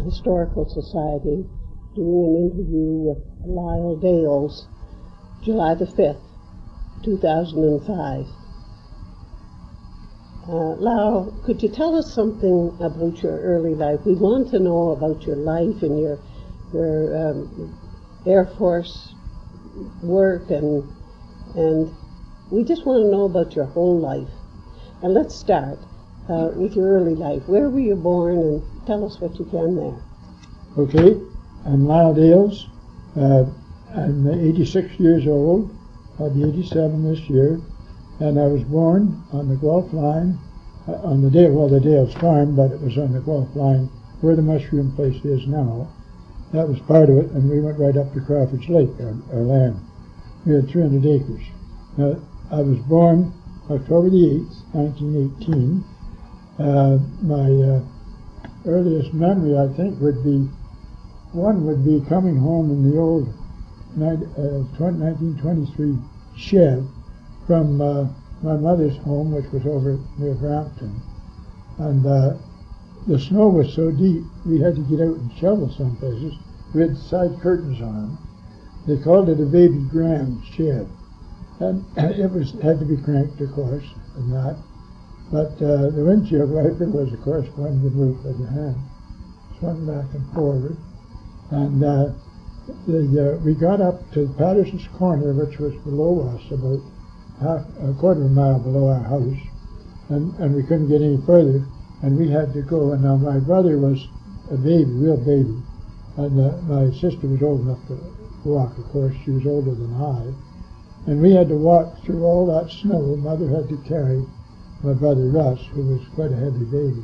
Historical Society doing an interview with Lyle Dales, July the 5th, 2005. Lyle, could you tell us something about your early life? We want to know about your life and your Air Force work, and we just want to know about your whole life. And let's start with your early life. Where were you born, and tell us what you can there. Okay, I'm Lyle Dales. I'm 86 years old. I'll be 87 this year. And I was born on the Guelph line, on the Dales farm, but it was on the Guelph line where the mushroom place is now. That was part of it, and we went right up to Crawford's Lake, our land. We had 300 acres. Now, I was born October the 8th, 1918. My earliest memory, I think, would be coming home in the old 1923 Chev from my mother's home, which was over near Brampton. And the snow was so deep, we had to get out and shovel some places. We had side curtains on. They called it a baby grand Chev. And it had to be cranked, of course, and that. But the windshield wiper was, of course, one you move with your hand. Swung back and forward. And we got up to Patterson's Corner, which was below us, about a quarter of a mile below our house. And we couldn't get any further, and we had to go. And now my brother was a baby, real baby. And my sister was old enough to walk, of course. She was older than I. And we had to walk through all that snow. Mother had to carry my brother Russ, who was quite a heavy baby,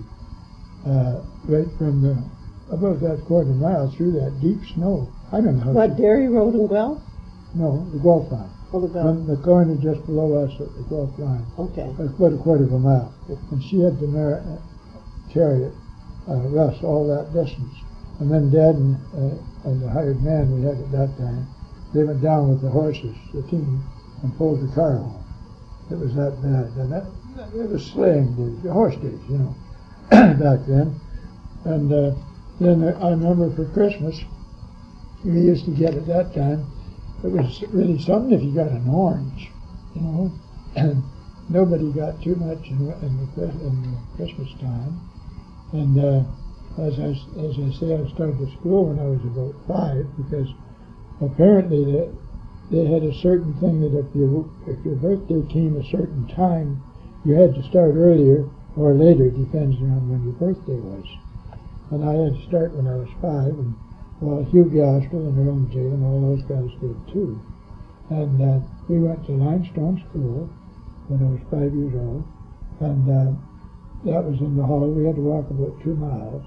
right from about that quarter mile through that deep snow. I don't know how. What, Derry Road in Guelph? No, the Guelph line. Oh, the Guelph. From the corner just below us at the Guelph line. Okay. About a quarter of a mile. And she had to carry it, Russ, all that distance. And then Dad and the hired man we had at that time, they went down with the horses, the team, and pulled the car home. It was that bad. And it was sleighing days, the horse days, you know, back then. And then I remember for Christmas, we used to get at that time, it was really something if you got an orange, you know, and nobody got too much in the Christmas time. And as I say, I started to school when I was about 5, because apparently they had a certain thing that if your birthday came a certain time, you had to start earlier or later, depends on when your birthday was. And I had to start when I was 5, and Hugh Gastrell and Aaron J. and all those guys did too. And we went to Limestone School when I was 5 years old, and that was in the hall. We had to walk about 2 miles.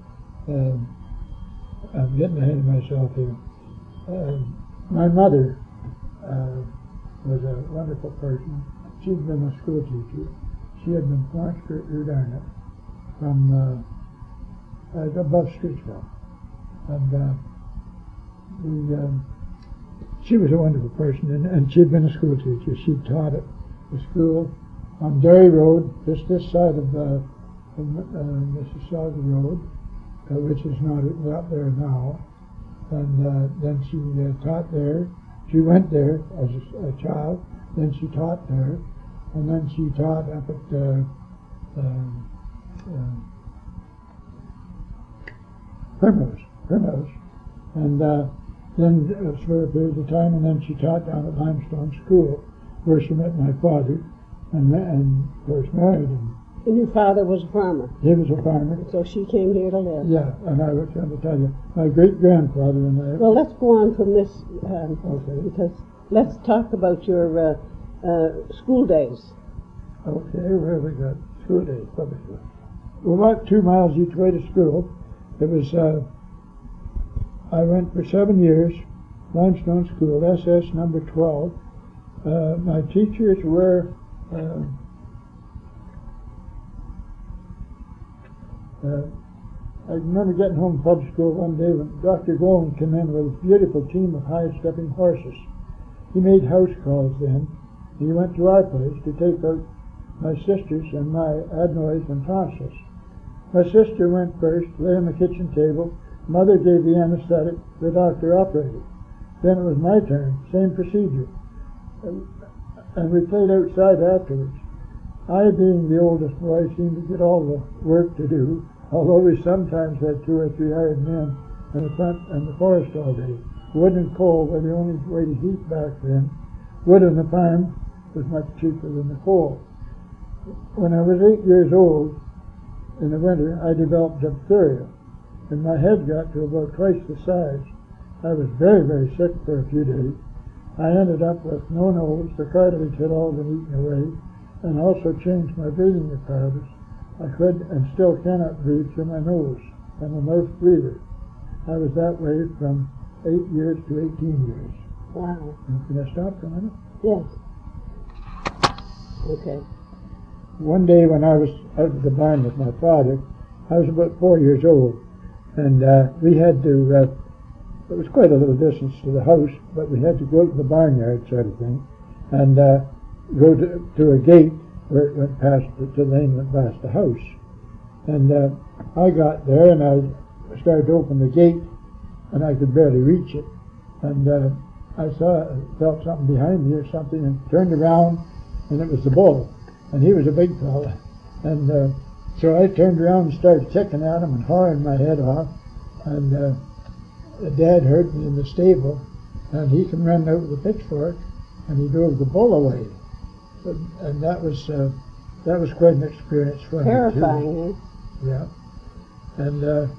I'm getting ahead of myself here. My mother was a wonderful person. She'd been a school teacher. She had been Florence Rudarnett from above Streetsville. And she was a wonderful person, and she'd been a school teacher. She taught at the school on Derry Road, just this side of Mississauga Road, which is not there now. And then she taught there. She went there as a child. Then she taught there, and then she taught up at Primrose, and then for a period of time, and then she taught down at Limestone School, where she met my father, and of course married him. And your father was a farmer? He was a farmer. So she came here to live? Yeah, and I was going to tell you, my great-grandfather and I... Well, let's go on from this, okay. Because let's talk about your school days. Okay, where have we got school days? We're about 2 miles each way to school. It was, I went for 7 years, Limestone School, SS number 12. My teachers were... I remember getting home from public school one day when Dr. Golden came in with a beautiful team of high-stepping horses. He made house calls then. He went to our place to take out my sisters and my Adnoys and Frances. My sister went first, lay on the kitchen table, Mother gave the anesthetic, the doctor operated. Then it was my turn, same procedure. And we played outside afterwards. I, being the oldest boy, seemed to get all the work to do, although we sometimes had 2 or 3 hired men in the front and the forest all day. Wood and coal were the only way to heat back then. Wood on the farm was much cheaper than the coal. When I was 8 years old, in the winter, I developed diphtheria, and my head got to about twice the size. I was very, very sick for a few days. I ended up with no nose, the cartilage had all been eaten away, and also changed my breathing apparatus. I could and still cannot breathe through my nose. I'm a mouth breather. I was that way from 8 years to 18 years. Wow. Can I stop for a minute? Yes. Okay. One day when I was out of the barn with my father, I was about 4 years old, and we had to, it was quite a little distance to the house, but we had to go out to the barnyard sort of thing, and go to a gate where it went past, the lane went past the house. And I got there, and I started to open the gate, and I could barely reach it. And I felt something behind me or something, and turned around, and it was the bull. And he was a big fella. And so I turned around and started kicking at him and hauling my head off. And Dad heard me in the stable, and he came running out with a pitchfork, and he drove the bull away. And that was quite an experience for me. Terrifying, eh? Yeah. And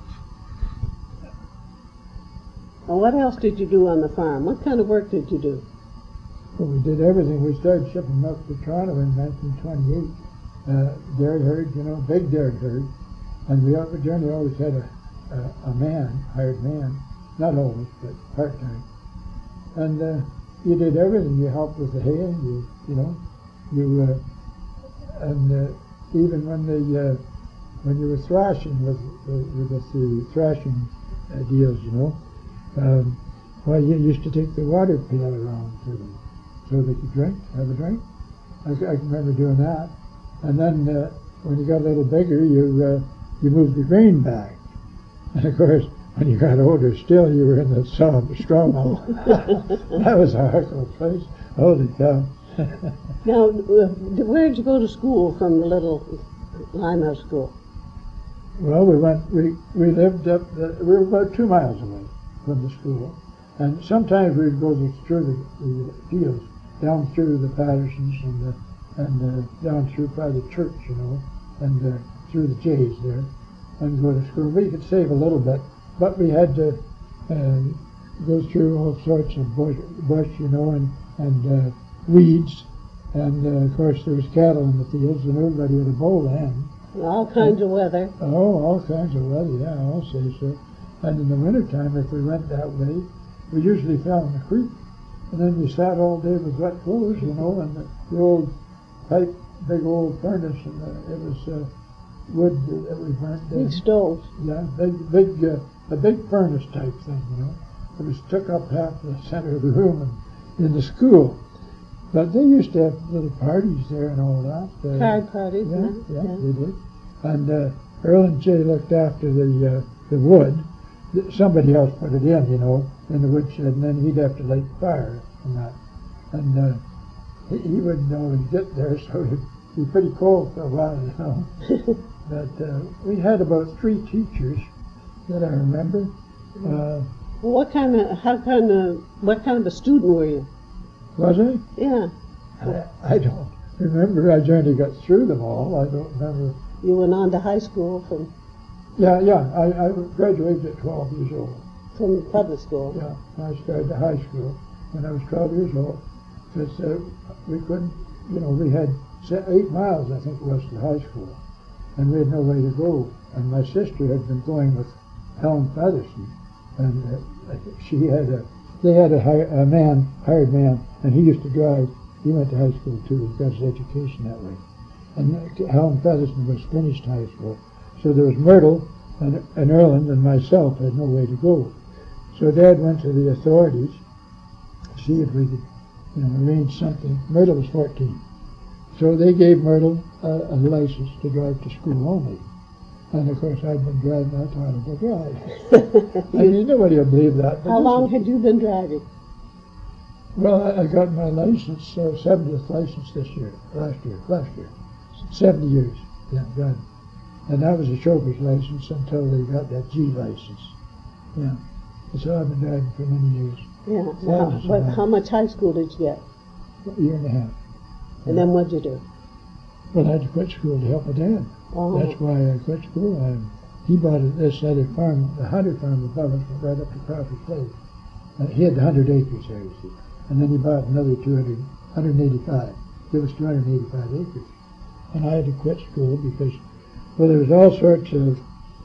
Well, what else did you do on the farm? What kind of work did you do? well, we did everything. We started shipping milk to Toronto in 1928. Dairy herd, big dairy herd. And we generally always had a man, hired man, not always, but part-time. And you did everything. You helped with the hay, even when you were thrashing with the thrashing deals, you used to take the water pail around to them so they could have a drink. I can remember doing that. And then when you got a little bigger, you moved the grain back. And of course, when you got older still, you were in the straw mill. That was a heck of a place. Holy cow. Now, where did you go to school from the little Limehouse school? Well, we lived we were about 2 miles away from the school. And sometimes we'd go through the fields, down through the Pattersons and down through by the church, and through the Jays there, and go to school. We could save a little bit, but we had to go through all sorts of bush, and weeds, and of course there was cattle in the fields, and everybody had a bow then. All kinds of weather. Oh, all kinds of weather, yeah, I'll say so. And in the wintertime, if we went that way, we usually fell in the creek, and then we sat all day with wet clothes, and the old pipe, big old furnace, and it was wood that we burnt. Big stoves. Yeah, a big furnace type thing, It was took up half the center of the room in the school. But they used to have little parties there and all that. Card parties, yeah, they did. And Earl and Jay looked after the wood. Somebody else put it in the woodshed, and then he'd have to light the fire and that. And he wouldn't always get there, so it'd be pretty cold for a while, But we had about 3 teachers that I remember. What kind of a student were you? Was I? Yeah. I don't remember. I generally got through them all. I don't remember. You went on to high school from? Yeah. I graduated at 12 years old. From public school? Yeah. I started the high school when I was 12 years old. Because we couldn't, we had 8 miles, I think it was, to high school. And we had no way to go. And my sister had been going with Helen Featherson. And they had a hired man, and he used to drive. He went to high school too. He got his education that way. And Helen Featherson was finished high school. So there was Myrtle and Erland and myself had no way to go. So Dad went to the authorities to see if we could, arrange something. Myrtle was 14. So they gave Myrtle a license to drive to school only. And of course, I'd been driving. I taught him to drive. I mean, nobody will believe that. How long had you been driving? Well, I got my license, 70th license last year. 70 years, yeah, driving. And that was a chauffeur's license until they got that G license. Yeah. And so I've been driving for many years. Yeah. How much high school did you get? A year and a half. And then what'd you do? Well, I had to quit school to help my dad. Oh. That's why I quit school. He bought this other farm, the Hunter farm above us, right up to Crawford Place. He had 100 acres there, you see. And then he bought another 185. It was 285 acres. And I had to quit school because, well, there was all sorts of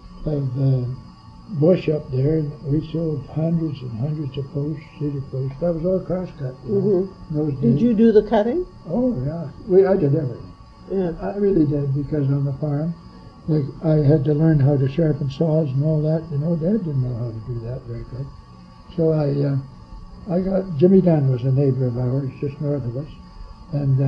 bush up there. And we sold hundreds and hundreds of posts, cedar posts. That was all cross-cut. Did you do the cutting? Oh, yeah. I did everything. Yeah. I really did, because on the farm, like, I had to learn how to sharpen saws and all that. You know, Dad didn't know how to do that very good. So I got, Jimmy Dunn was a neighbor of ours, just north of us, and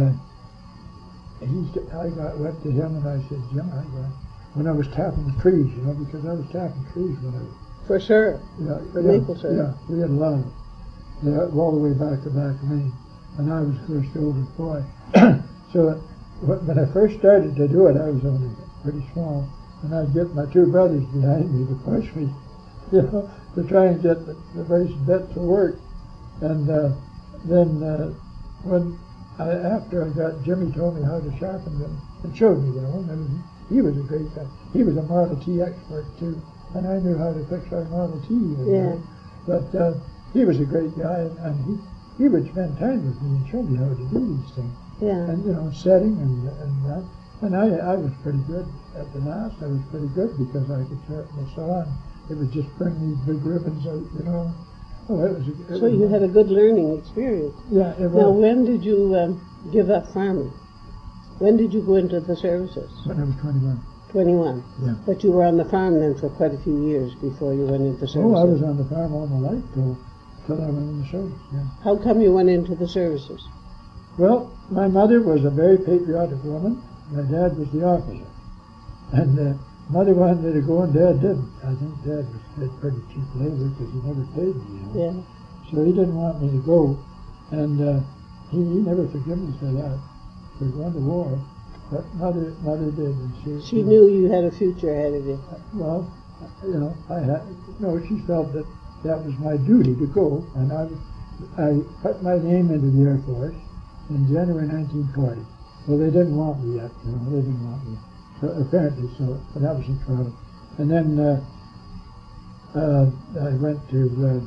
I went to him and I said, Jim, when I was tapping the trees, you know, because I was tapping trees when I was... For sure. Yeah, Maple syrup. Yeah, we had a lot of them, all the way back to Maine, and I was, of course, the oldest boy. So when I first started to do it, I was only pretty small, and I'd get my two brothers behind me to push me, you know, to try and get the various bits to work. And then after I got, Jimmy told me how to sharpen them and showed me, you know, and he was a great guy. He was a Model T expert too, and I knew how to fix our Model T. Yeah. But he was a great guy, and he would spend time with me and show me how to do these things. Yeah. And, you know, setting and that. And I was pretty good at the last. I was pretty good because I could sharpen the saw, and it would just bring these big ribbons out, you know. Oh, so you had a good learning experience. Yeah, it was. Now, when did you give up farming? When did you go into the services? When I was 21. 21? Yeah. But you were on the farm then for quite a few years before you went into services. Oh, I was on the farm all my life till I went in the service, yeah. How come you went into the services? Well, my mother was a very patriotic woman. My dad was the opposite. And Mother wanted me to go and Dad didn't. I think Dad had pretty cheap labor because he never paid me, you know. Yeah. So he didn't want me to go. And he never forgave me for that, for going to war. But Mother did. And she knew you had a future ahead of you. Well, you know, she felt that was my duty to go. And I put my name into the Air Force in January 1940. Well, they didn't want me yet, you know, they didn't want me. So, apparently so, but that was in Toronto. And then I went to,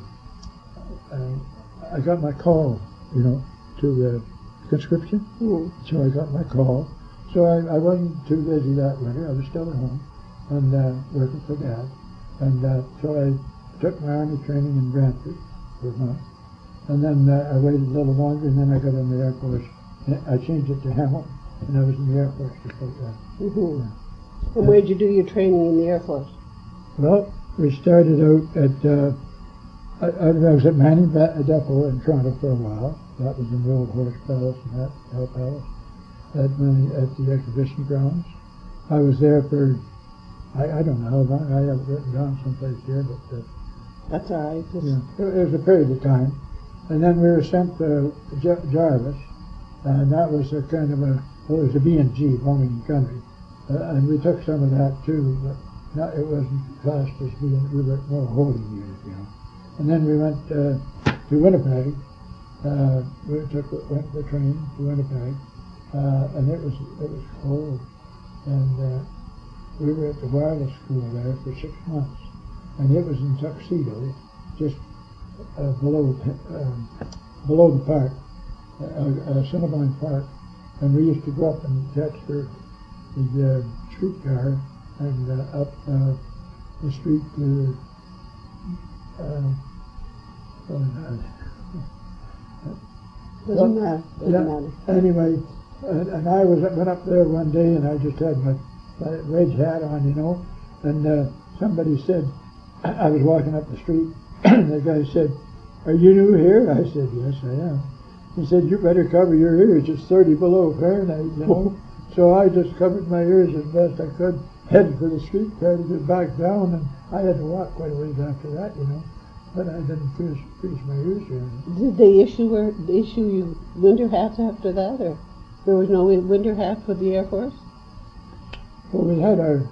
I got my call, you know, to conscription. Mm. So I got my call. So I wasn't too busy that winter. I was still at home and working for Dad. And so I took my Army training in Brantford for a month. And then I waited a little longer, and then I got in the Air Force. I changed it to Hamilton, and I was in the Air Force before that. Mm-hmm. Yeah. And where did you do your training in the Air Force? Well, we started out at, I was at Manning Depot in Toronto for a while. That was in the old Horse Palace and that, Hell Palace, at the exhibition grounds. I was there for, I don't know how long, I have it written down someplace here, but... That's all right. Yeah, it was a period of time. And then we were sent to Jarvis, and that was a kind of it was a B&G, Bombing Gunnery. And we took some of that too, but it wasn't classed as we were more holding unit, you know. And then we went to Winnipeg. We went the train to Winnipeg, and it was cold. And we were at the wireless school there for 6 months, and it was in Tuxedo, just below the park, Cinnabon Park, and we used to go up and catch the streetcar and up the street to doesn't matter. Anyway, and I went up there one day, and I just had my wedge hat on, you know, and somebody said, I was walking up the street, and the guy said, "Are you new here?" I said, "Yes, I am." He said, "You better cover your ears. It's 30 below Fahrenheit, you know." So I just covered my ears as best I could, headed for the streetcar to get back down, and I had to walk quite a ways after that, you know. But I didn't freeze my ears or anything. Did they issue you winter hats after that, or there was no winter hat for the Air Force? Well, we had our.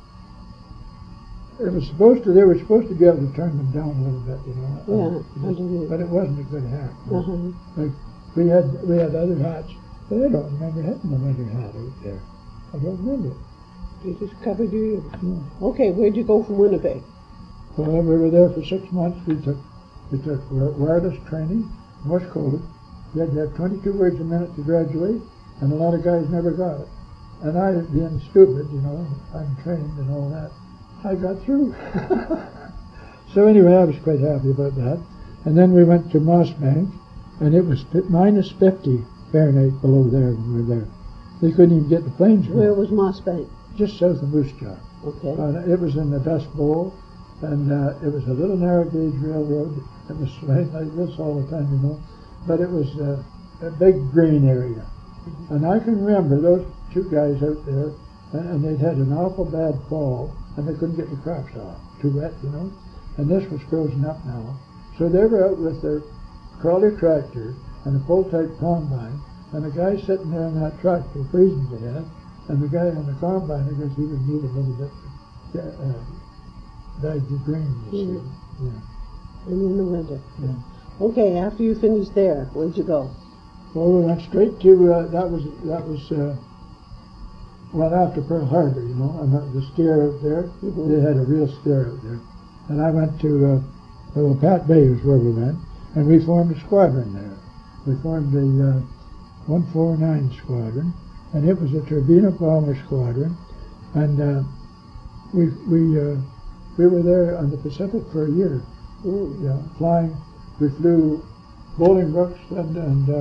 They were supposed to be able to turn them down a little bit, you know. Yeah, underneath. But it wasn't a good hat. Uh-huh. Like we had other hats, but I don't remember having a winter hat out there. I don't remember. You just covered your ears. Yeah. Okay, where'd you go from Winnipeg? Well, we were there for 6 months. We took wireless training, Morse code. You had to have 22 words a minute to graduate, and a lot of guys never got it. And I, being stupid, you know, I'm trained and all that, I got through. So anyway, I was quite happy about that. And then we went to Mossbank, and it was minus 50 Fahrenheit below there when we were there. They couldn't even get the planes going. Where was Mossbank? Just south of Moose Jaw. Okay. It was in the Dust Bowl, and it was a little narrow gauge railroad. It was swaying like this all the time, you know. But it was a big grain area. And I can remember those two guys out there, and they'd had an awful bad fall, and they couldn't get the crops off. Too wet, you know. And this was frozen up now. So they were out with their crawler tractor and a full-type combine, and the guy sitting there in that tractor freezing to death, and the guy on the combine, I guess he would need a little bit baggy grain, you see. Yeah. And in the winter. Yeah. Okay, after you finished there, where'd you go? Well, we went straight to, that was well, after Pearl Harbor, you know, and the stair out there. Mm-hmm. They had a real stair out there. And I went to, Pat Bay was where we went, and we formed a squadron there. We formed the 149 Squadron, and it was a Turbina bomber squadron, and we were there on the Pacific for a year. Yeah, flying. We flew Bolingbrookes and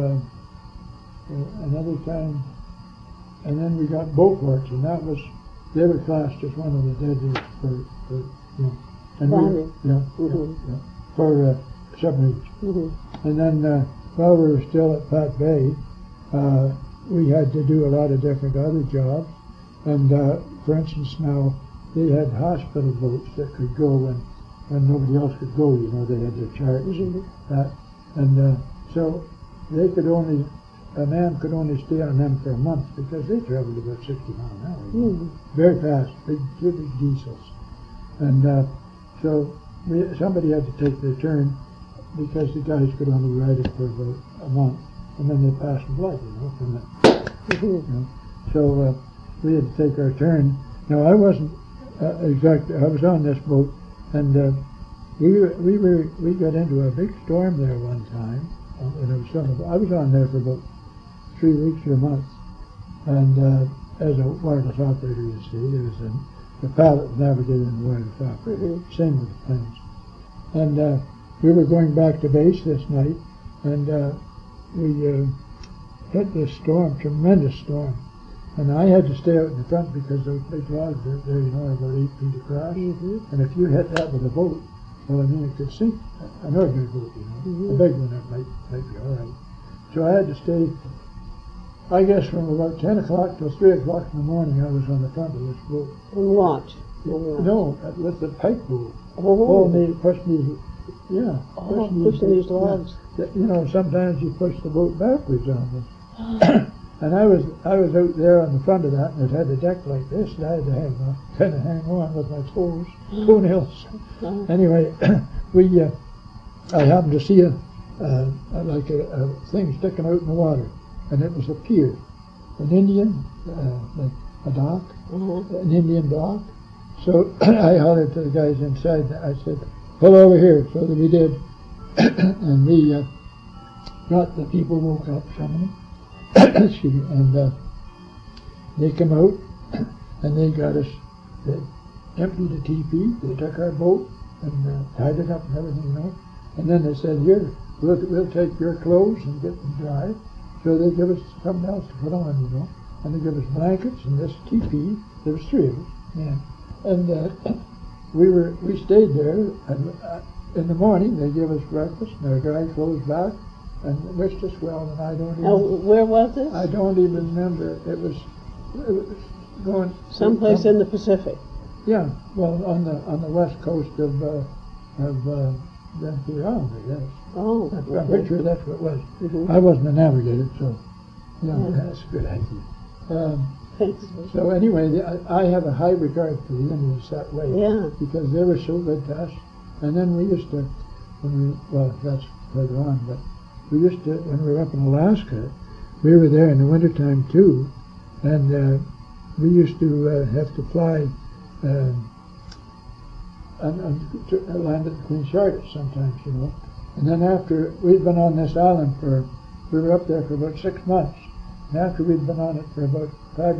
another time, and then we got Beauforts, and they were classed as one of the deadliest for you know, and for submarines. Mm-hmm. And then while we were still at Pat Bay, we had to do a lot of different other jobs, and for instance now they had hospital boats that could go when nobody else could go, you know, they had their charts that, and so a man could only stay on them for a month because they traveled about 60 miles an hour, you know, very fast, two big diesels, and so somebody had to take their turn because the guys could only ride it for about a month, and then they passed blood, you know, from it. You know. So we had to take our turn. Now I wasn't exactly. I was on this boat, and we got into a big storm there one time. When it was summer. I was on there for about 3 weeks or a month, and as a wireless operator, you see, there was the pilot navigator and the wireless operator. Same with the planes, and we were going back to base this night, and we hit this storm, tremendous storm. And I had to stay out in the front because those big logs out there, you know, are about 8 feet across. And if you hit that with a boat, well, I mean, it could sink an ordinary boat, you know. A big one, that might be all right. So I had to stay, I guess, from about 10 o'clock till 3 o'clock in the morning, I was on the front of this boat. And watch? No, with the pike boat. Pushing these logs. You know, sometimes you push the boat backwards on them. And I was out there on the front of that, and it had the deck like this, and I had to hang on with my toenails. Anyway, I happened to see a thing sticking out in the water, and it was a pier, an Indian, like a dock, an Indian dock. So I hollered to the guys inside, and I said, "Pull over here," so that we did, and we got the people woke up, somebody. Excuse me, and they come out, and they got us, they emptied the teepee, they took our boat, and tied it up and everything, you know, and then they said, "Here, we'll take your clothes and get them dry." So they give us something else to put on, you know, and they give us blankets and this teepee. There was 3 of us, and we stayed there, and in the morning they gave us breakfast and our dry clothes back, and wished us well, and I don't even... Now, where was it? I don't even remember. It was going Someplace in the Pacific. Yeah, well, on the west coast of Vancouver Island, I guess. Oh, I'm pretty sure that's what it was. Mhm. I wasn't a navigator, so yeah, Yeah. that's a good idea. Thanks. So anyway, I have a high regard for the Indians that way. Yeah. Because they were so good to us. And then we used to, well, that's further on, but we used to, when we were up in Alaska, we were there in the wintertime too, and we used to have to fly to land at Queen Charlotte sometimes, you know. And then after we'd been on this island we were up there for about 6 months. And after we'd been on it for about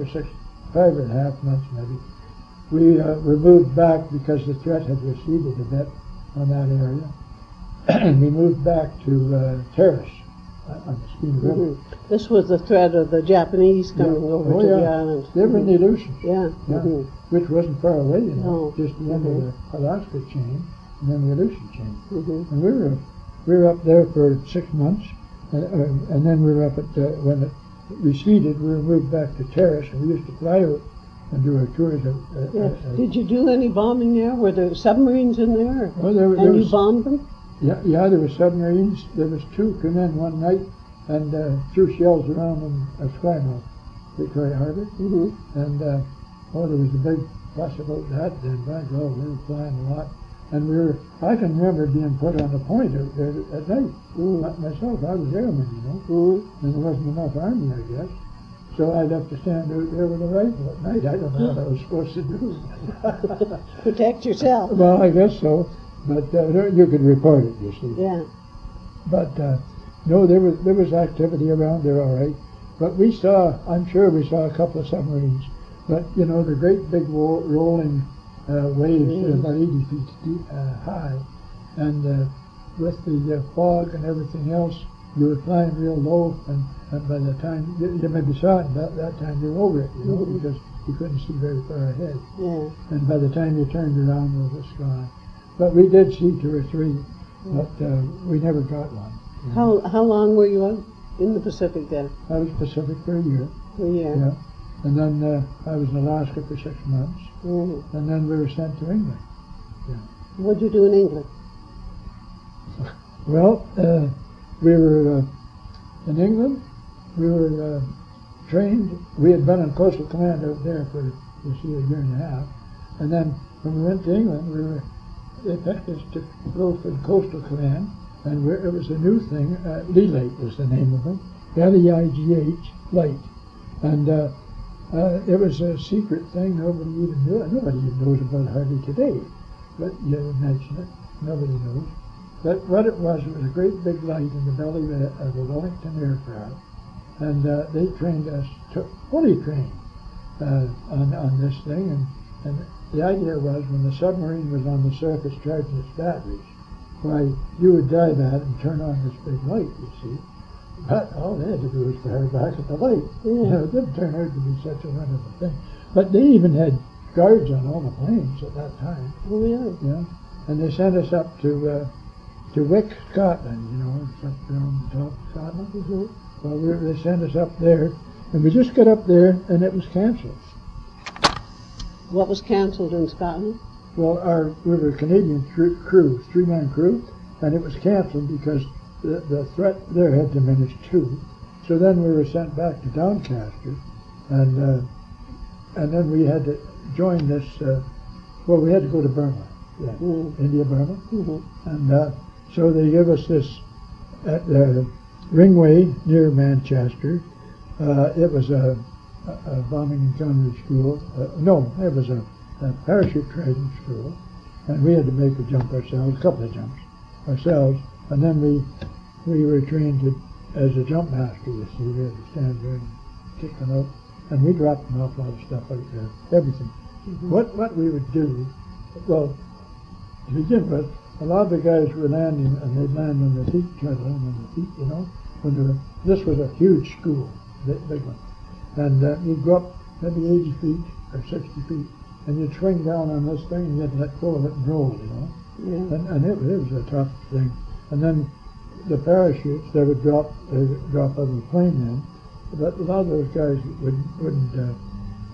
5.5 months maybe, we were moved back because the threat had receded a bit on that area. And we moved back to Terrace on the Skeena River. This was the threat of the Japanese coming over to the island. They were in the Aleutians. Yeah. Which wasn't far away, you know, No. just the end of the Alaska chain and then the Aleutian chain. Mhm. And we were up there for 6 months, and then we were up at when it receded, we were moved back to Terrace, and we used to fly out and do our tours. Yeah. Did you do any bombing there? Were there submarines in there? Oh, there And you was, bombed them? yeah, there were submarines. There was 2 come in one night and threw shells around in Esquimalt, Victoria Harbor. Mm-hmm. And there was a big fuss about that. And by God, we were flying a lot. And I can remember being put on the point out there at night. Myself, I was airman, you know, and there wasn't enough army, I guess. So I'd have to stand out there with a rifle at night. I don't know what I was supposed to do. Protect yourself. Well, I guess so. But you could report it, you see. Yeah. But no, there was activity around there, all right. But I'm sure we saw a couple of submarines. But, you know, the great big rolling waves, about 80 feet deep, high. And with the fog and everything else, you were flying real low. And by the time, you maybe saw it, about that time you were over it, you know, because you couldn't see very far ahead. Yeah. And by the time you turned around, it was gone. But we did see 2 or 3, but we never got one. How long were you out in the Pacific then? I was Pacific for a year. For a year. Yeah. And then I was in Alaska for 6 months. Mm-hmm. And then we were sent to England. Yeah. What did you do in England? Well, we were in England. We were trained. We had been in coastal command out there for, you see, a year and a half. And then when we went to England, they picked us to go for the coastal command. And it was a new thing. Leigh was the name of it. Leigh, Light. And it was a secret thing. Nobody even knew it. Nobody even knows about it hardly today. But you mention it. Nobody knows. But what it was a great big light in the belly of a Wellington aircraft. And they trained us, fully trained on this thing. And the idea was when the submarine was on the surface charging its batteries, why, you would dive at it and turn on this big light, you see. But all they had to do was fire back at the light. Yeah. You know, it didn't turn out to be such a wonderful thing. But they even had guards on all the planes at that time. Oh, really? Yeah. And they sent us up to Wick, Scotland, you know, it's up there on the top of Scotland. Mm-hmm. Well, they sent us up there, and we just got up there, and it was cancelled. What was cancelled in Scotland? Well, we were a Canadian crew, 3-man crew, and it was cancelled because the threat there had diminished too. So then we were sent back to Doncaster, and then we had to join this. We had to go to Burma, India, Burma, and so they gave us this at Ringway near Manchester. It was a bombing and gunnery school. No, it was a parachute training school, and we had to make a jump ourselves, a couple of jumps ourselves, and then we were trained as a jump master, you see. We had to stand there and kick them out, and we dropped an awful lot of stuff out there, everything. What we would do, well, to begin with, a lot of the guys were landing, and they'd land on their feet, try to land on their feet, you know. This was a huge school, big one, and you'd go up maybe 80 feet or 60 feet, and you'd swing down on this thing, and you'd let go of it and roll, you know. Yeah. And it was a tough thing. And then the parachutes, they would drop out of the plane then. But a lot of those guys wouldn't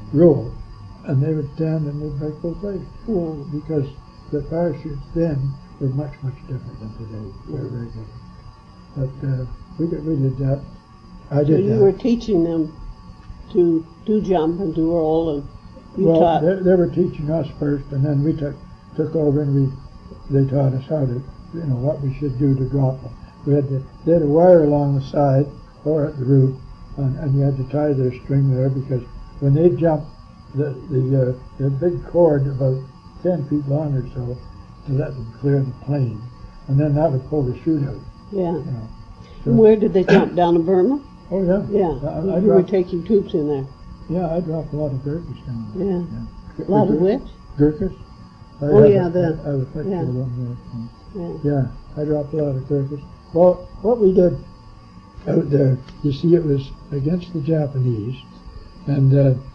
row, and they would stand and they'd break both legs Mm. because the parachutes then were much, much different than today. Very, very different. But we did that. I So did you that. were teaching them to do jump and do roll, and you Well, taught. they were teaching us first, and then we took over and they taught us how to, what we should do to drop them. They had a wire along the side or at the roof, and you had to tie their string there because when they jumped, the big cord about 10 feet long or so to let them clear the plane, and then that would pull the chute out. Yeah. So, And where did they jump? Down in Burma? oh yeah. Yeah. I You were dropped, taking troops in there. yeah, I dropped a lot of Gurkhas down there. Yeah. A lot of which? Gurkhas. I Oh, have yeah, I have a picture yeah. of them there. Yeah. Yeah, I dropped a lot of Gurkhas. Well, what we did out there, you see, it was against the Japanese, and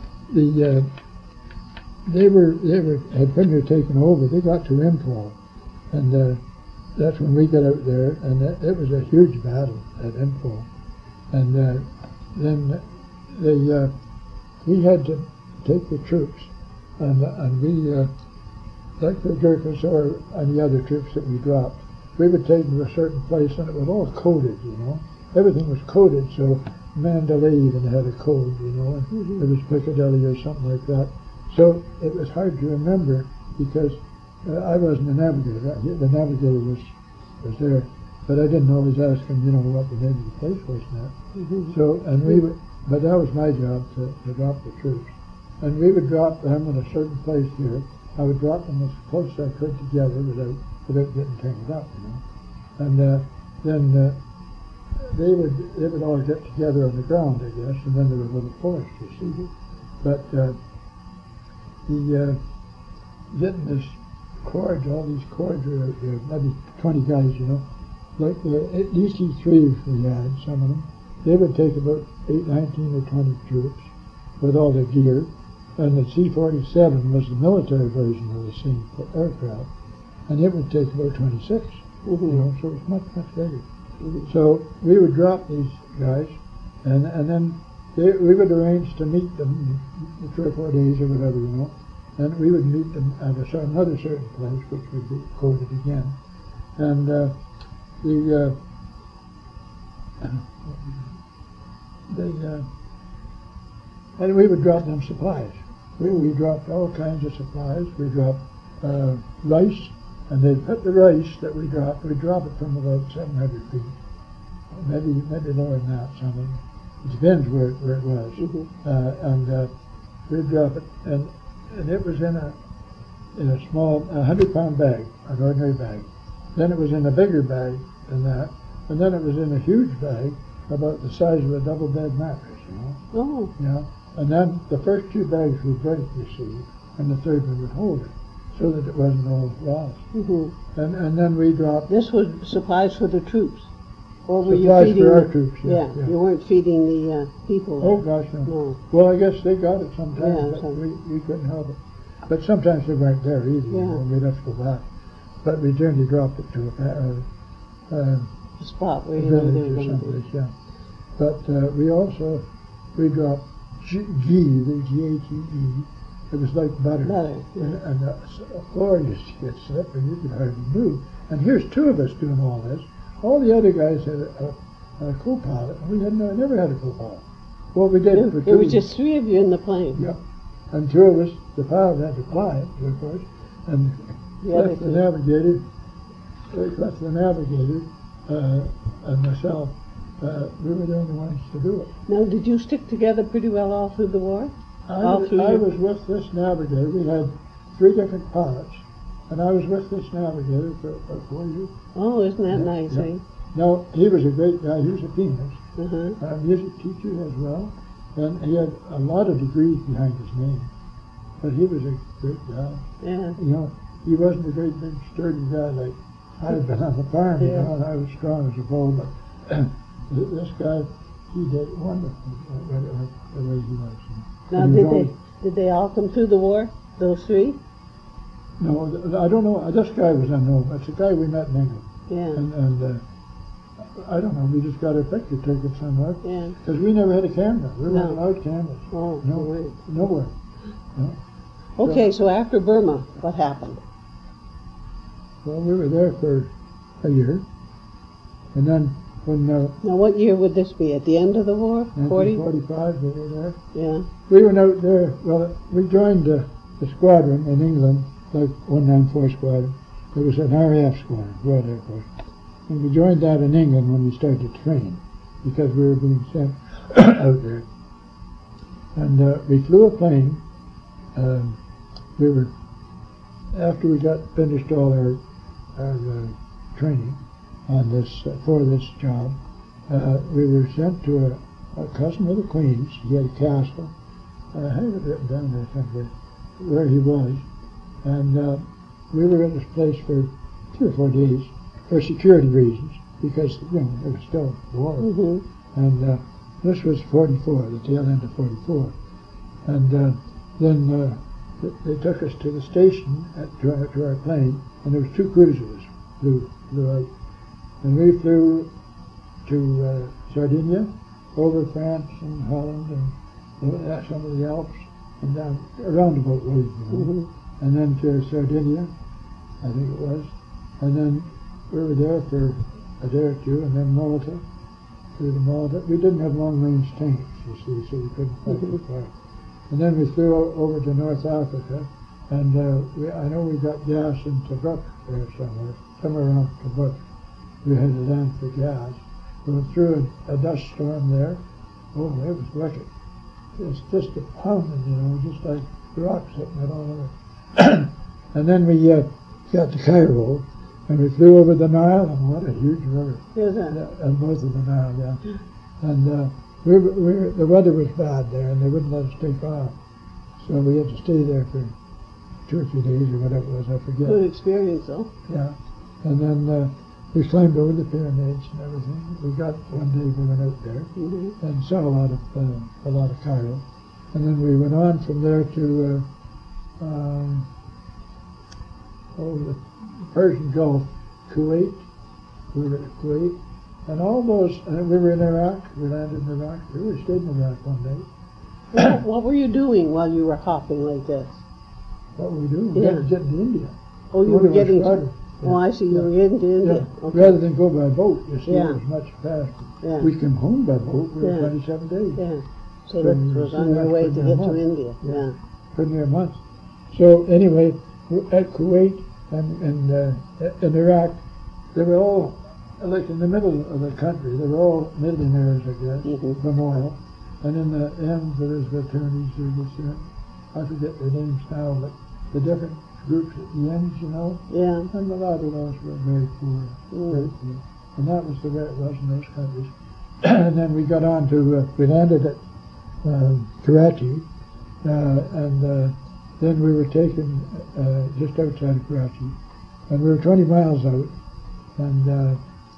they had pretty near taken over. They got to Imphal, and that's when we got out there, and it was a huge battle at Imphal. And then we had to take the troops, and we, like the Gurkhas or any other troops that we dropped, we would take them to a certain place, and it was all coded, Everything was coded, so Mandalay even had a code, and it was Piccadilly or something like that. So it was hard to remember because I wasn't a navigator. The navigator was there, but I didn't always ask him, what the name of the place was now. So, but that was my job to drop the troops. And we would drop them in a certain place here. I would drop them as close as I could together without getting tangled up, And then they would all get together on the ground, I guess, and then there was a little forest, you see. But getting this cords, all these cords are out there, maybe 20 guys, Like the DC-3s we had, some of them, they would take about 19 or 20 troops with all their gear, and the C-47 was the military version of the same aircraft, and it would take about 26, so it was much, much bigger. So we would drop these guys, and then we would arrange to meet them 3 or 4 days or whatever, and we would meet them at another certain place, which would be coded again. And and we would drop them supplies. We dropped all kinds of supplies. We dropped rice, and they'd put the rice that we dropped, we'd drop it from about 700 feet, maybe lower than that, some of them. It depends where it was. And we'd drop it, and it was in a small 100-pound bag, an ordinary bag. Then it was in a bigger bag than that, and then it was in a huge bag about the size of a double bed mattress, Oh. Yeah. And then the first 2 bags would break, you see, and the third one would hold it, so that it wasn't all lost. And then we dropped This was supplies for the troops. Or were you supplies feeding for our the, troops. Yeah, you weren't feeding the people. Oh gosh, no. No. Well, I guess they got it sometimes, Yeah, but we couldn't help it. But sometimes they weren't there either. We'd have to go back. But we generally dropped it to The spot where a you knew they village were or going to someplace, be. yeah. But we dropped ghee, the G-A-T-E. It was like butter. Butter, yeah. And the floor used to get slippery. You could hardly move. And here's 2 of us doing all this. All the other guys had a co-pilot. We never had a co-pilot. Well, we did for 2. There was just 3 of you in the plane. Yep. And 2 of us, the pilot had to fly it, of course, and Cliff the navigator, and myself, we were the only ones to do it. Now, did you stick together pretty well all through the war? I was with this navigator. We had 3 different pilots, and I was with this navigator for 4 years. Oh, isn't that nice, Yeah. eh? No, he was a great guy. He was a pianist, Uh-huh. a music teacher as well, and he had a lot of degrees behind his name. But he was a great guy. Yeah. He wasn't a great big sturdy guy like I had been on the farm, and I was strong as a bull, but this guy, he did wonderful the way he was. Now, did they all come through the war, those 3? No, I don't know. This guy was unknown. It's a guy we met in England. Yeah. And I don't know. We just got a picture taken somewhere. Yeah. Because we never had a camera. We weren't No. allowed cameras. Oh, No, right. nowhere. Okay, so after Burma, what happened? Well, we were there for a year, and then when Now, what year would this be? At the end of the war? 40? 1945 we were there. Yeah. We went out there. Well, we joined the squadron in England, like 194 Squadron. It was an RAF squadron, Royal Air Force, and we joined that in England when we started to train, because we were being sent out there. And we flew a plane. We were, after we got finished all our training on this for this job, we were sent to a cousin of the Queen's. He had a castle. I have it written down there somewhere where he was, and we were in this place for 3 or 4 days for security reasons, because there was still war. Mm-hmm. And this was 44, the tail end of 44, and then they took us to the station to our plane, and there was 2 cruisers flew out, and we flew to Sardinia, over France and Holland and some of the Alps, and down a roundabout road, Mm-hmm. and then to Sardinia, I think it was, and then we were there for a day or 2, and then Malta, through to Malta. We didn't have long-range tanks, you see, so we couldn't fight too far. And then we flew over to North Africa, and I know we got gas in Tobruk there somewhere around Tobruk. We had to land for gas. We went through a dust storm there. Oh, it was wicked. It's just a pounding, just like rocks hitting it all over. And then we got to Cairo, and we flew over the Nile, and what a huge river. Here's that. And both of the Nile, yeah. And the weather was bad there, and they wouldn't let us take off. So we had to stay there for 2 or 3 days, or whatever it was, I forget. Good experience, though. Yeah. And then we climbed over the pyramids and everything. We got, one day we went out there, Mm-hmm. and saw a lot of Cairo. And then we went on from there to the Persian Gulf, Kuwait. We were at Kuwait. And all those, we were in Iraq. We landed in Iraq. We stayed in Iraq one day. What were you doing while you were hopping like this? What were we doing? We Yeah. had to get to India. Oh, you were getting to... Squadron. Oh, I see. You were getting to India. Yeah. Okay. Rather than go by boat, you see, Yeah. it was much faster. Yeah. We came home by boat. We were Yeah. 27 days. Yeah. So that was on your way to get to India. Yeah. Pretty near a month. So anyway, at Kuwait and in Iraq, they were all, like in the middle of the country, they were all millionaires, I guess, Mm-hmm. from oil. And in the end, there was the attorneys, there was, I forget their names now, but the different groups at the ends, Yeah. and a lot of those were very poor, very poor. And that was the way it was in those countries. And then we got on to, we landed at Karachi, and then we were taken just outside of Karachi, and we were 20 miles out, and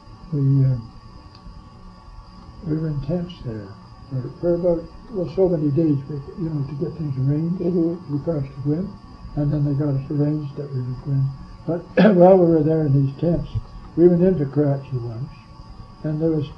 we were in tents there for about, so many days, to get things arranged. Mm-hmm. We crossed the Gwyn, and then they got us arranged that we would Gwyn. But while we were there in these tents, we went into Karachi once, and there was,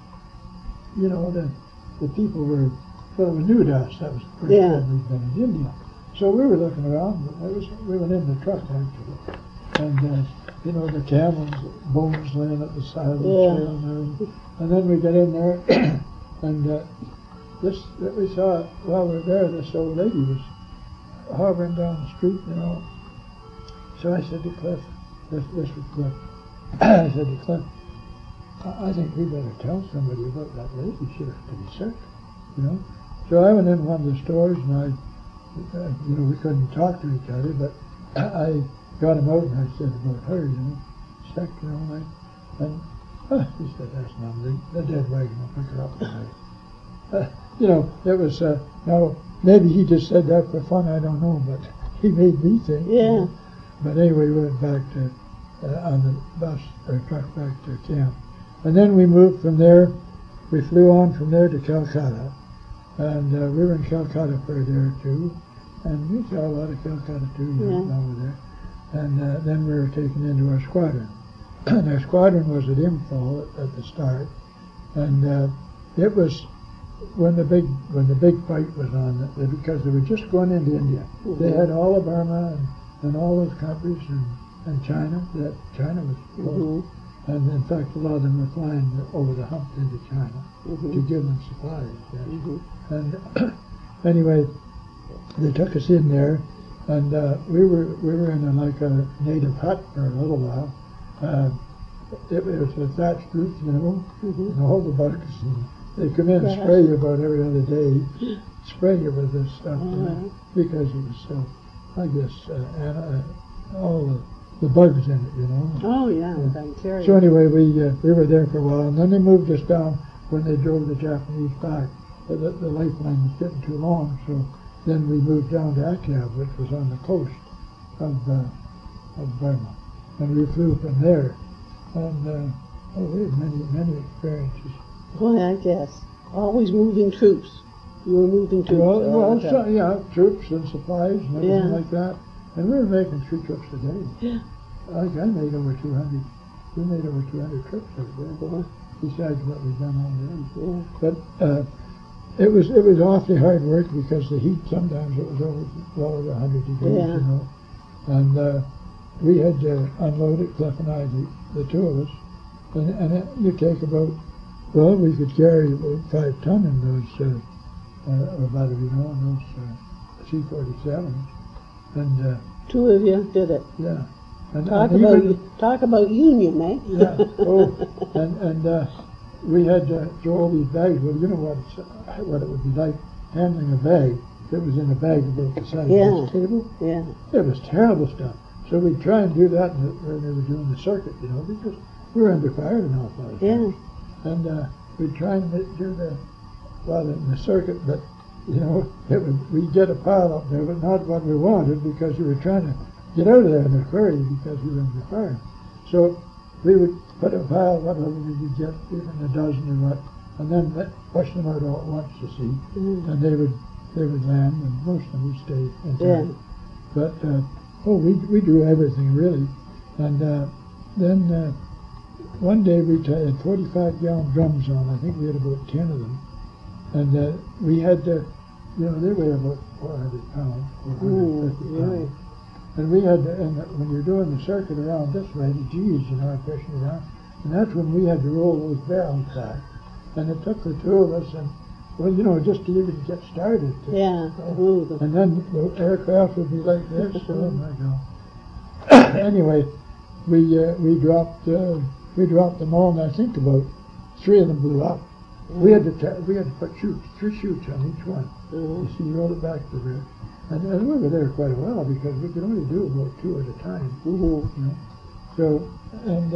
the people were, well, it was new to us. That was the first time we'd been in India. So we were looking around. We went in the truck, actually, and the camels, bones laying at the side of the trail and everything. And then we got in there, and we saw, while we were there, this old lady was hovering down the street, So I said to Cliff, this was Cliff, I said to Cliff, I think we better tell somebody about that lady. She looks to be sick, So I went in one of the stores, and we couldn't talk to each other, but I got him out, and I said about her, sick, and he said, that's nothing. The dead wagon will pick her up tonight. It was, now, maybe he just said that for fun, I don't know, but he made me think. Yeah. But anyway, we went back to, on the bus, or truck back to camp. And then we moved from there, we flew on from there to Calcutta. And we were in Calcutta for a day or 2, and we saw a lot of Calcutta too, over there. And then we were taken into our squadron. And our squadron was at Imphal at the start, and it was when the big fight was on, because they were just going into India. They had all of Burma and all those countries and China. That China was closed. And in fact, a lot of them were flying over the hump into China to give them supplies. Yes. And anyway, they took us in there, and we were in a native hut for a little while. It was a thatched roof, and all the bugs. And they come in and spray you about every other day, spray you with this stuff, because it was, I guess, all the bugs in it, Oh yeah, bacteria. So anyway, we were there for a while, and then they moved us down when they drove the Japanese back. The lifeline was getting too long, so then we moved down to Akyab, which was on the coast of Burma, and we flew from there. And we had many experiences. Boy, I guess always moving troops. You were moving troops. Troops and supplies and everything like that. And we were making 3 trips a day. Yeah. I made over 200. We made over 200 trips every day, besides what we've done already. Yeah. But it was awfully hard work because the heat, sometimes it was well over 100 degrees, And we had to unload it, Cliff and I, the two of us. And you take we could carry about 5 ton in those, in those C-47s. And 2 of you did it. Yeah. And talk about union, eh? Yeah. And we had to throw all these bags. Well, you know what it would be like handling a bag that was in a bag about the size of this table. Yeah. It was terrible stuff. So we'd try and do that when they were doing the circuit, because we were under fire an awful lot of times. And we'd try and do the circuit, but we'd get a pile up there, but not what we wanted, because we were trying to get out of there in a hurry because we were under fire. So we would put a pile, whatever we could get, even a dozen or what, and then push them out all at once to see, and they would land, and most of them would stay intact. But we do everything really, and then one day we had 45-gallon drums on. I think we had about 10 of them. And we had to, they weigh about 400 pounds, 450 pounds. And we had to, and when you're doing the circuit around this way, the G's, are pushing it out. And that's when we had to roll those barrels back. And it took the 2 of us, and, just to even get started. Move them. And then the aircraft would be like this. Oh, my God. Anyway, we dropped them all, and I think about 3 of them blew up. We had to put 3 shoots on each one. You see, roll it back to the rear. And we were there quite a while because we could only do about 2 at a time. So, and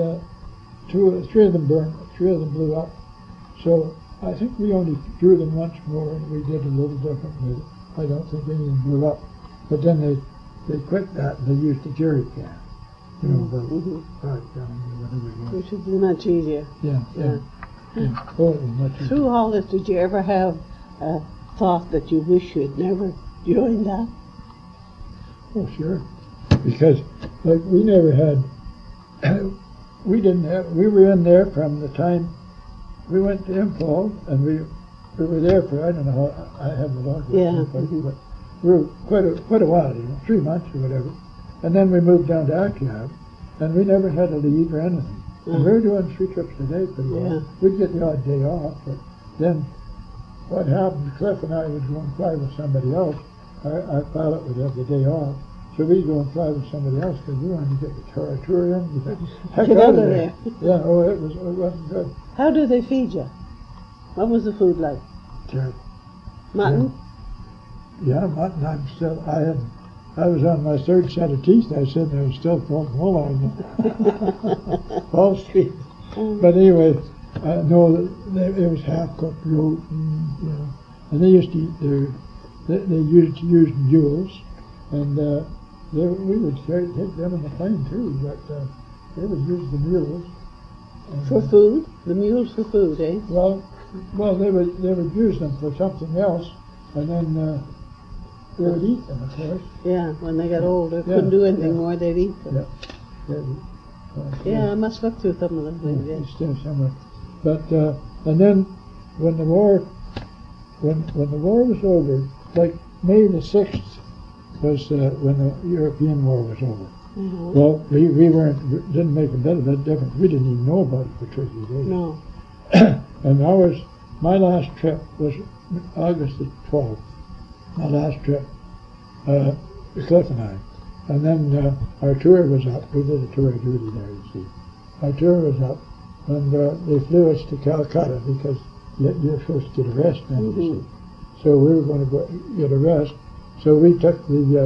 3 of them burned, 3 of them blew up. So I think we only drew them once more, and we did a little differently. I don't think any of them blew up. But then they quit that, and they used a jerry can. The 5 gallon or whatever it was. Which would be much easier. Yeah. Oh, it was much easier. Through all this, did you ever have a thought that you wish you had never joined that? Oh, sure. Because, we never had, we were in there from the time we went to Imphal, and we were there for, I don't know how, I haven't logged it, but we were quite a while, 3 months or whatever. And then we moved down to Akyab, and we never had to leave or anything. And we were doing 3 trips a day pretty well. We'd get the odd day off, but then what happened, Cliff and I would go and fly with somebody else. Our pilot would have the day off, so we'd go and fly with somebody else because we wanted to get the tour in. Get out of there. Yeah, it wasn't good. How do they feed you? What was the food like? Terrible. Mutton? Yeah, mutton. I was on my 3rd set of teeth. I said there was still full on Wall Street. But anyway, no, it was half-cooked goat, and they used to eat they used to use mules, and we would take them in the plane too, but they would use the mules. For food? The mules for food, eh? Well, they would use them for something else, and then they would eat them, of course. Yeah, when they got older, couldn't do anything more, they'd eat them. I must look through some of them things. Still somewhere. But and then when the war when the war was over, like May the 6th was when the European War was over. Mm-hmm. Well, we didn't make a bit of a difference. We didn't even know about it for 3 days. No. And my last trip was August the 12th. My last trip, Cliff and I. And then our tour was up. We did a tour of duty there, you see. Our tour was up, and they flew us to Calcutta because you're supposed to get a rest then, you see. So we were going to go get a rest. So we took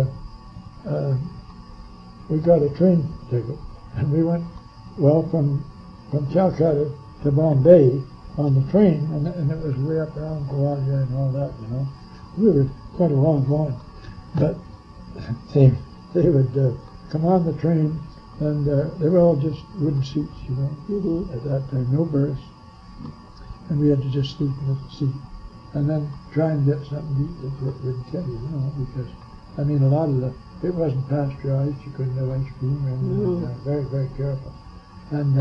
we got a train ticket, and we went, from Calcutta to Bombay on the train, and it was way up around Gowardia and all that, you know. We were quite a long going, but they would come on the train, and they were all just wooden seats, you know, at that time, no berths, and we had to just sleep in the seat, and then try and get something to eat that wouldn't kill you, you know, because, I mean, a lot of it wasn't pasteurized, you couldn't have ice cream, and very, very careful. And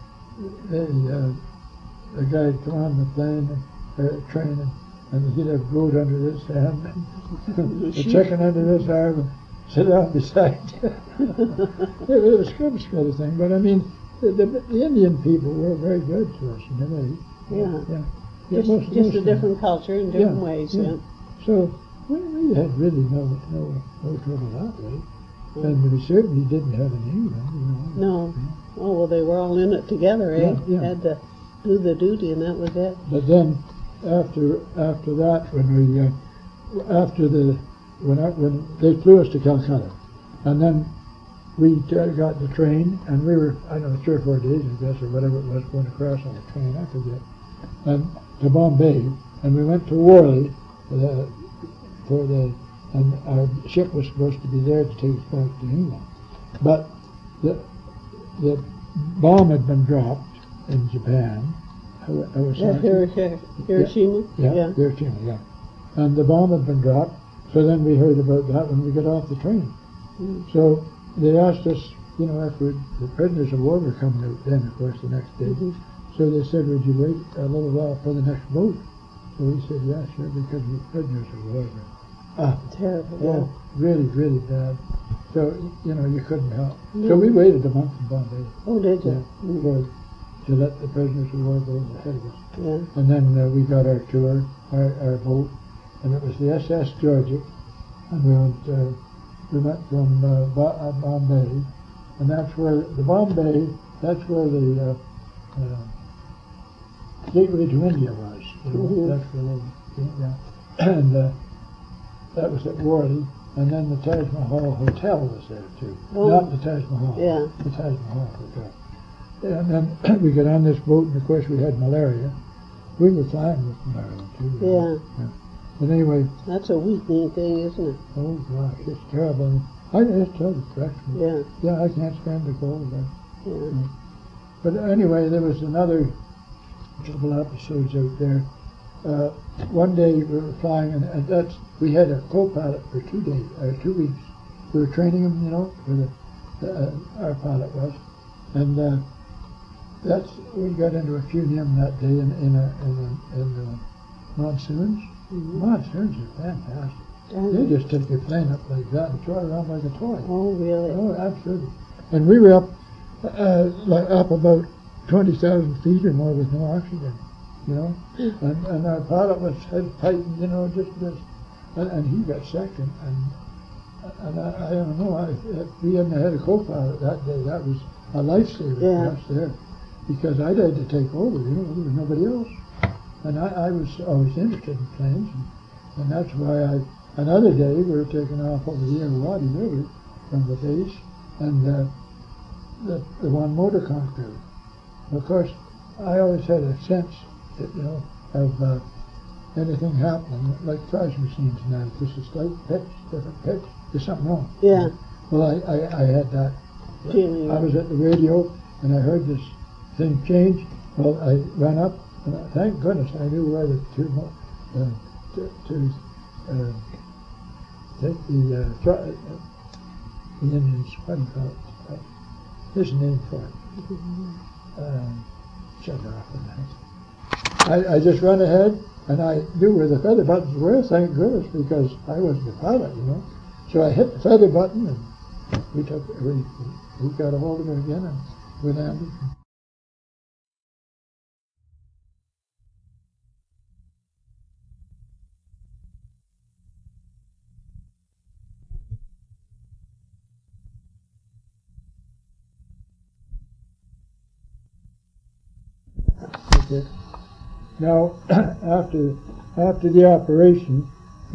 the guy would come on the plane, train, and he'd have goat under his hand, and the chicken under his arm, and sit down beside you. It was a kind of thing, but I mean, the Indian people were very good to us in a way. Yeah. Just a different culture in different ways. Yeah. So we had really no trouble that way. And we certainly didn't have in England, you know. No. Oh, well, they were all in it together, eh? Yeah. Had to do the duty, and that was it. But then, after that, when they flew us to Calcutta, and then we got the train, and we were, I don't know, 3 or 4 days, I guess, or whatever it was, going across on the train, I forget, and to Bombay, and we went to Worli and our ship was supposed to be there to take us back to England. But the bomb had been dropped in Japan. Hiroshima? Yeah, Hiroshima, yeah. And the bomb had been dropped, so then we heard about that when we got off the train. So they asked us, you know, after the prisoners of war were coming out then, of course, the next day. So they said, would you wait a little while for the next boat? So we said, yeah, sure, because we're prisoners of war. Terrible. Oh, really, really bad. So, you know, you couldn't help. So we waited a month in Bombay. Oh, did you? To let the prisoners of war go ahead of us. Yeah. And then we got our tour, our boat, and it was the SS Georgia, and we went from Bombay, and that's where the gateway to India was. You know, that's where they came down. And that was at Worli, and then the Taj Mahal Hotel was there too. Not the Taj Mahal. Yeah. The Taj Mahal Hotel. And then we got on this boat, and of course we had malaria. We were flying with malaria too. Yeah. But anyway. That's a weakening thing, isn't it? Oh gosh, it's terrible. I just tell you, correctly. Yeah. Yeah, I can't stand the cold. Yeah. But anyway, there was another couple episodes out there. One day we were flying, and we had a co-pilot for 2 days, 2 weeks. We were training him, you know, for our pilot was, and we got into a few of them that day in the monsoons. Monsoons are fantastic. They just take your plane up like that and throw it around like a toy. Oh, really? Oh, absolutely. And we were up about 20,000 feet or more with no oxygen, you know. And our pilot was head tightened, you know, just this. And he got sick, and I don't know, if we hadn't had a co-pilot that day, that was a lifesaver for us there. Because I'd had to take over, you know, there was nobody else. And I was always interested in planes, and that's why another day we were taking off over the Irrawaddy River from the base, and the one motor cockpit. Of course, I always had a sense, that, you know, of anything happening, like crash machines and that. If there's a slight pitch, different pitch, there's something wrong. Yeah. Well, I had that feeling. I was at the radio, and I heard this thing change. Well, I ran up, and thank goodness I knew where to take the engines. What do you call it? There's a name for it. Shut it off. I just run ahead, and I knew where the feather buttons were, thank goodness, because I wasn't a pilot, you know. So I hit the feather button, and we got a hold of it again, and we landed. Okay. Now, after the operation,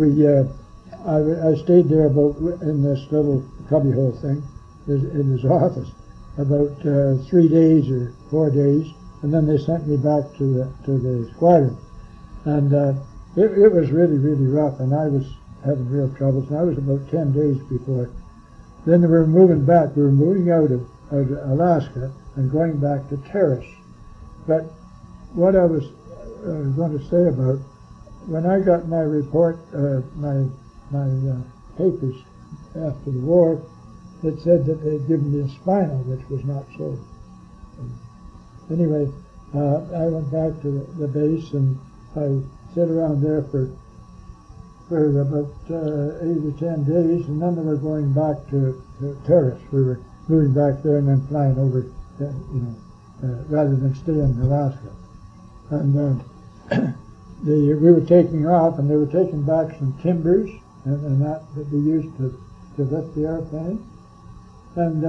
I stayed there about in this little cubbyhole thing in his office about 3 days or 4 days, and then they sent me back to the squadron, and it was really rough, and I was having real troubles. And I was about 10 days before. Then we were moving back. We were moving out of Alaska and going back to Terrace. But what I was going to say about, when I got my report, my papers after the war, it said that they'd given me a spinal, which was not so. Anyway, I went back to the base, and I sat around there for about 8 or 10 days, and then they were going back to Terrace. We were moving back there and then flying over, rather than staying in Alaska. And we were taking off, and they were taking back some timbers and that they used to lift the airplane. And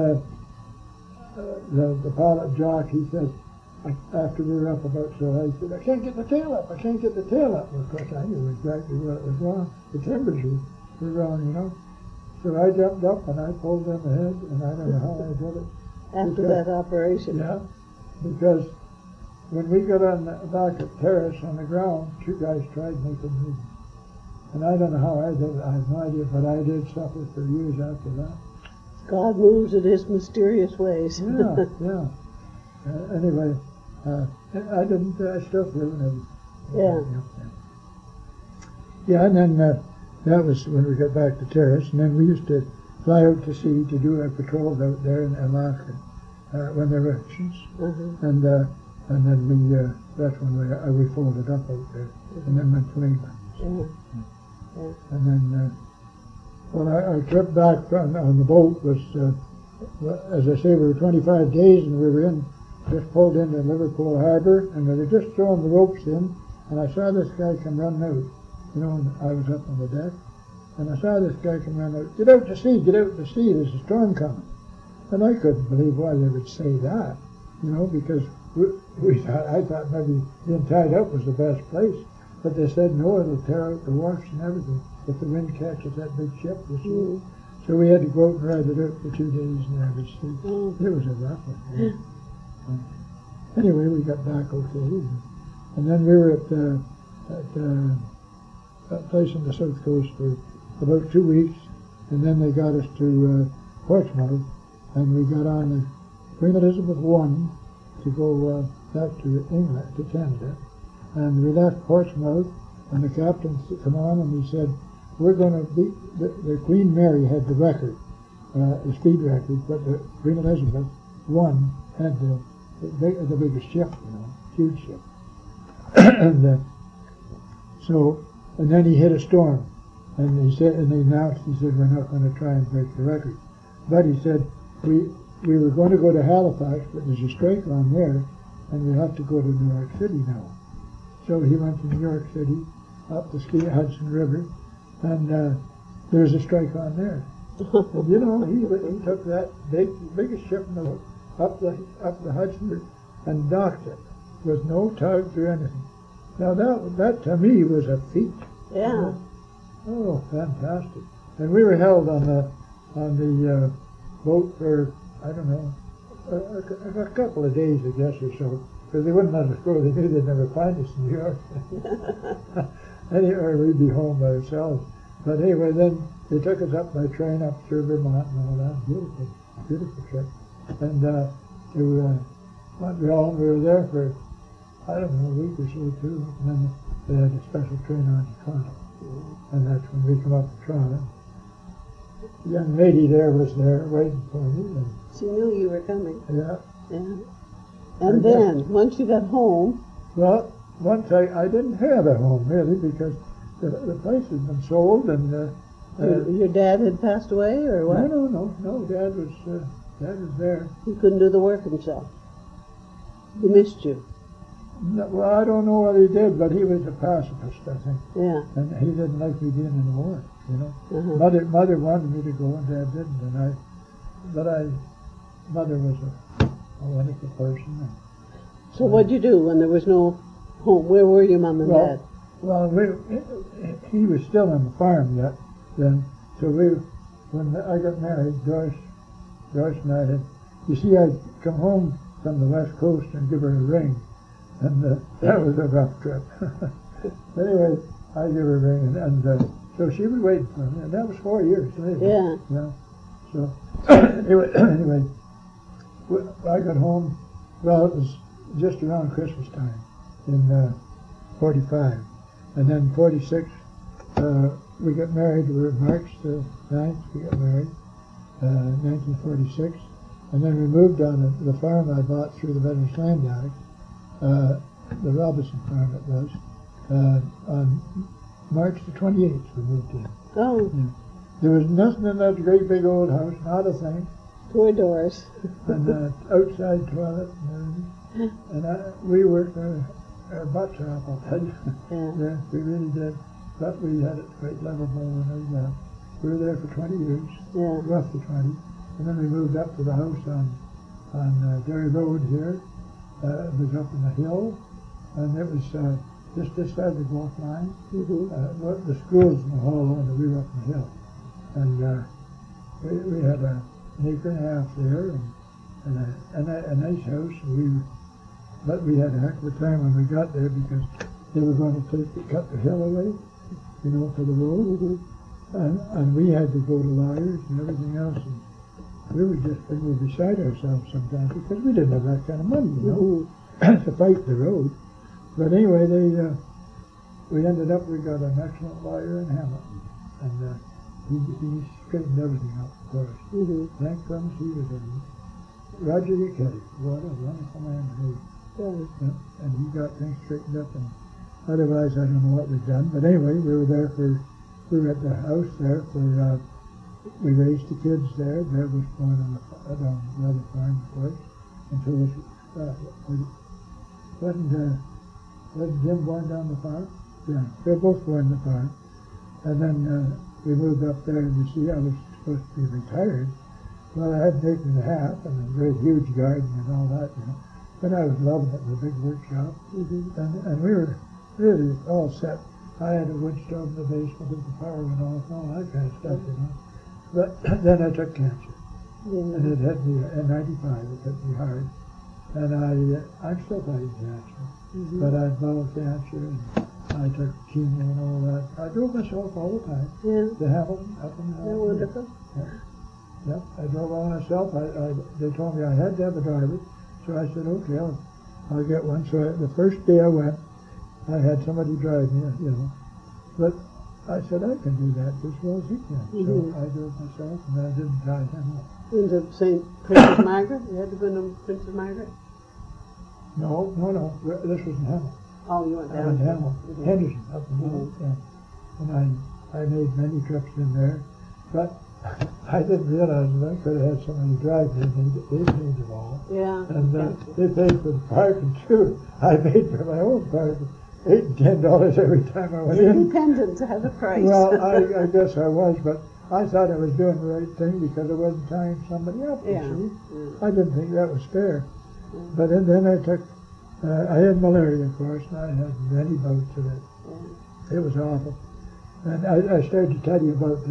the pilot Jock, he said, after we were up about so high, he said, I can't get the tail up, I can't get the tail up. Well, of course, I knew exactly what was wrong. The timbers were wrong, you know. So I jumped up and I pulled them ahead, and I don't know how I did it. After that operation? Yeah, because when we got on back at Terrace on the ground, 2 guys tried making me. And I don't know how I did it, I have no idea, but I did suffer for years after that. God moves in his mysterious ways. Yeah. Anyway, I still feel it. Yeah, and then that was when we got back to Terrace, and then we used to fly out to sea to do our patrols out there in Alaska when there were actions. And then that's when we folded up out there, and then went to England. And then, our trip back on the boat was, as I say, we were 25 days, and we were just pulled into Liverpool Harbour, and they were just throwing the ropes in, and I saw this guy come running out, and I was up on the deck, and I saw this guy come running out, get out to sea, there's a storm coming. And I couldn't believe why they would say that, because I thought maybe being tied up was the best place. But they said, no, it'll tear out the wharfs and everything if the wind catches that big ship. So we had to go out and ride it out for 2 days there to see. It was a rough one. Anyway, we got back okay. And then we were at a place on the south coast for about 2 weeks. And then they got us to Portsmouth. And we got on the Queen Elizabeth I to go back to England, to Canada. And we left Portsmouth, and the captain came on and he said, we're going to beat, the Queen Mary had the record, the speed record, but the Queen Elizabeth I had the biggest ship, huge ship. And then he hit a storm, and he announced, we're not going to try and break the record. But he said, we were going to go to Halifax, but there's a strike on there, and we have to go to New York City now. So he went to New York City, up the Hudson River, and there was a strike on there. And he took that biggest ship in the world up the Hudson River and docked it with no tugs or anything. Now that to me was a feat. Yeah. Oh, fantastic! And we were held on the boat for I don't know a couple of days, I guess, or so. Because they wouldn't let us go. They knew they'd never find us in New York. Anyway, we'd be home by ourselves. But anyway, then they took us up by train up through Vermont and all that. Beautiful trip. And to Montreal, we were there for, I don't know, a week or so too. And then they had a special train on to Toronto. And that's when we come up to Toronto. The young lady there was there waiting for me. And she knew you were coming. Yeah. And then, once you got home... Well, once I didn't have a home really because the place had been sold and. Your dad had passed away, or what? No. Dad was there. He couldn't do the work himself. He missed you. No, well, I don't know what he did, but he was a pacifist, I think. Yeah. And he didn't like me being in the war, you know. Uh-huh. Mother wanted me to go, and Dad didn't. Mother was a wonderful person. So what'd you do when there was no home? Where were your mom and dad? Well, he was still on the farm yet then. So when I got married, Joyce and I had, you see, I'd come home from the West Coast and give her a ring. And that was a rough trip. Anyway, I gave her a ring, and so she was waiting for me, and that was 4 years later. Yeah. You know? So anyway, I got home. Well, it was just around Christmas time in 45, and then 46. We got married. We were March the 9th. We got married, 1946, and then we moved on the farm I bought through the Veterans Land Act. The Robinson farm it was. On March the 28th we moved in. Oh. Yeah. There was nothing in that great big old house, not a thing. 4 doors. And outside toilet and everything. And we worked our butts off, I'll tell you. Yeah. Yeah, we really did. But we had it quite livable when we left. We were there for 20 years. Yeah. Roughly 20. And then we moved up to the house on Derry Road here. It was up in the hill, and it was just this side of the golf line. Mm-hmm. The school's in the hollow, and we were up in the hill. And we had an acre and a half there, and a nice house. But we had a heck of a time when we got there because they were going to cut the hill away, you know, for the road. Mm-hmm. And we had to go to lawyers and everything else. And we were beside ourselves sometimes because we didn't have that kind of money, you know, to fight the road. But anyway, we ended up, we got an excellent lawyer in Hamilton, and he straightened everything out for us. Thank goodness he was in. Roger Gichetti, what a wonderful man he. Yeah, and he got things straightened up, and otherwise I don't know what we'd done. But anyway, we were at the house there for. We raised the kids there. Dad was born on the other farm, of course, until wasn't Jim born down the farm? Yeah, they were both born on the farm. And then we moved up there, and you see, I was supposed to be retired. Well, I had an acre and a half and a great huge garden and all that, you know. But I was loving it, the big workshop. And we were really all set. I had a wood stove in the basement if the power went off and all that kind of stuff, you know. But then I took cancer, and it hit me in 95. It hit me hard, and I'm still fighting cancer. But I had bowel cancer, and I took chemo and all that. I drove myself all the time. Yeah. To Hamilton, up in Hamilton. They're wonderful. Yeah. I drove all myself. They told me I had to have a driver, so I said, okay, I'll get one. So the first day I went, I had somebody drive me, you know, but. I said, I can do that just as well as he can. So I drove myself, and then I didn't tie him up. Into St. Princess Margaret? You had to go to Princess Margaret? No. This was in Hamilton. Oh, you went down. In Hamilton. Henderson, up in Hamilton. Yeah. And I made many trips in there. But I didn't realize that I could have had somebody drive me. They paid it all. Yeah. And they paid for the parking, too. I paid for my own parking. $8 and $10 every time I went in. Independence had a price. Well, I guess I was, but I thought I was doing the right thing because I wasn't tying somebody up, you see. Yeah. I didn't think that was fair. Yeah. But then I took, I had malaria, of course, and I had many bouts of it. Yeah. It was awful. And I started to tell you about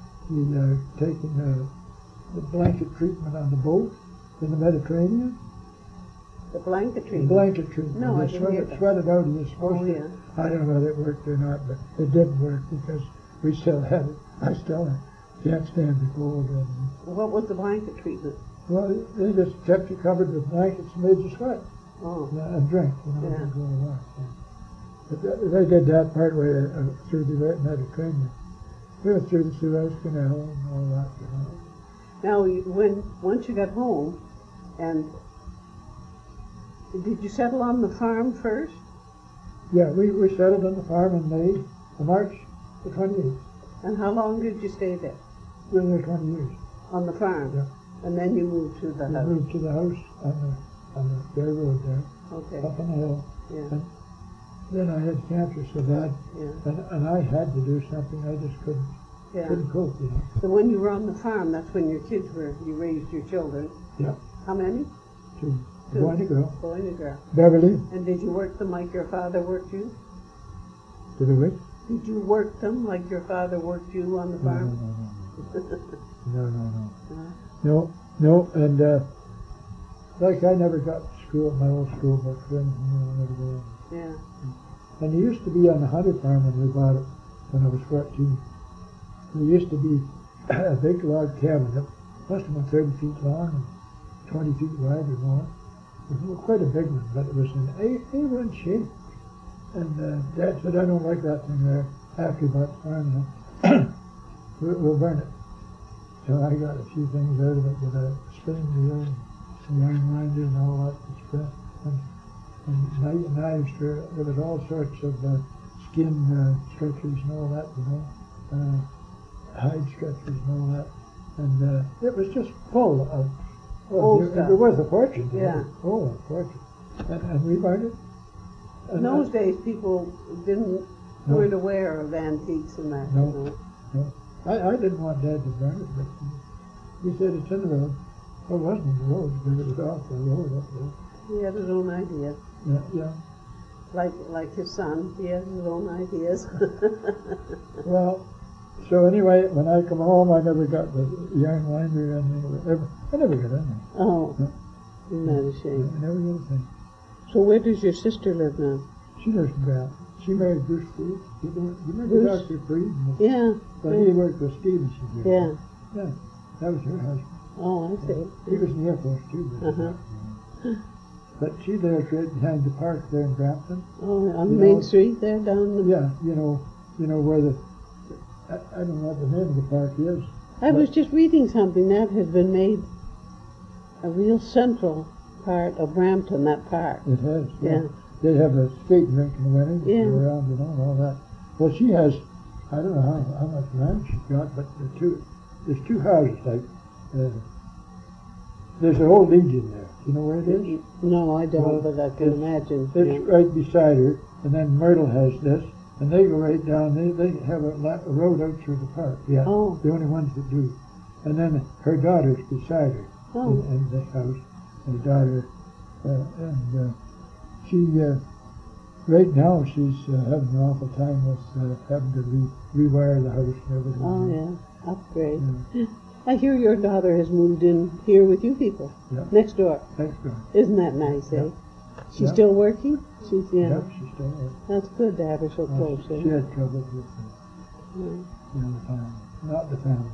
taking the blanket treatment on the boat in the Mediterranean. The blanket treatment? The blanket treatment. No, I didn't hear that. Sweat it out, you're supposed to. I don't know whether it worked or not, but it didn't work because we still had it. I still can't stand the cold. What was the blanket treatment? Well, they just kept you covered with blankets and made you sweat. Oh. And drink, you know, to go along. But they did that part way through the Mediterranean. We went through the Suez Canal and all that, you know. Now, once you got home, and did you settle on the farm first? Yeah, we settled on the farm in May, March the 28th. And how long did you stay there? We were there 20 years. On the farm? Yeah. And then you moved to the house? We moved to the house on the Bear Road there, Okay. up on the hill. Yeah. And then I had cancer so bad, Yeah. and I had to do something. I just couldn't Yeah. cope, you know. So when you were on the farm, that's when your kids were, you raised your children? Yeah. How many? Two. Two. Boy and a girl. Boy and a girl. Beverly. And did you work them like your father worked you? Did we wait? Did you work them like your father worked you on the farm? No, and like I never got to school, my old school book for anything, you know, I never did. Yeah. And it used to be on the Hunter farm when we bought it, when I was 14. There used to be a big log cabin that must have been 30 feet long and 20 feet wide or more. It was quite a big one, but it was in A1 shape. And Dad said, I don't like that thing there. After he bought the farm, we'll burn it. So I got a few things out of it with a spinning wheel and some iron winder and all that stuff. And knives for, there was all sorts of skin stretchers and all that, you know, hide stretchers and all that. And it was just full of, it was worth a fortune. Yeah. Oh, a fortune. And we burned it. In those days, people weren't aware of antiques and that. No, you know. no. I didn't want Dad to burn it, but he said it's in the road. Well, it wasn't in the road, because it was off the road up there. He had his own ideas. Yeah. Like his son, he has his own ideas. Well, so anyway, when I come home, I never got the iron winder and I never got any. Oh, No. isn't that a shame? I never got a thing. So where does your sister live now? She lives in Grant. She married Bruce Freed. You remember Bruce? Dr. Freed? Yeah. But he worked with Stevenson. Yeah. Yeah, that was her husband. Oh, I see. He was in the Air Force too. Uh-huh. But she lives right behind the park there in Brampton. Oh, on Main Street there, down the... Yeah, you know where I don't know what the name of the park is. I was just reading something that has been made a real central part of Brampton, that park. It has. Yeah. They have a skating rink in the winter. Yeah. Go around, you know, and all that. Well, she has, I don't know how much land she's got, but there's two houses, like, there's an old Legion there. Do you know where it is? No, I don't, Well, but I can imagine. It's right beside her, and then Myrtle has this, and they go right down. They have a road out through the park. Yeah, Oh. the only ones that do. And then her daughter's beside her Oh. in this house. Her daughter, and she right now she's having an awful time with having to rewire the house and everything. Oh, yeah. Upgrade. Yeah. I hear your daughter has moved in here with you people. Yeah. Next door. Next door. Isn't that nice, eh? Yeah. She's Yeah. still working? She's, Yeah, she's still there. That's good to have her so close, eh? She had trouble with Yeah. the family. Not the family.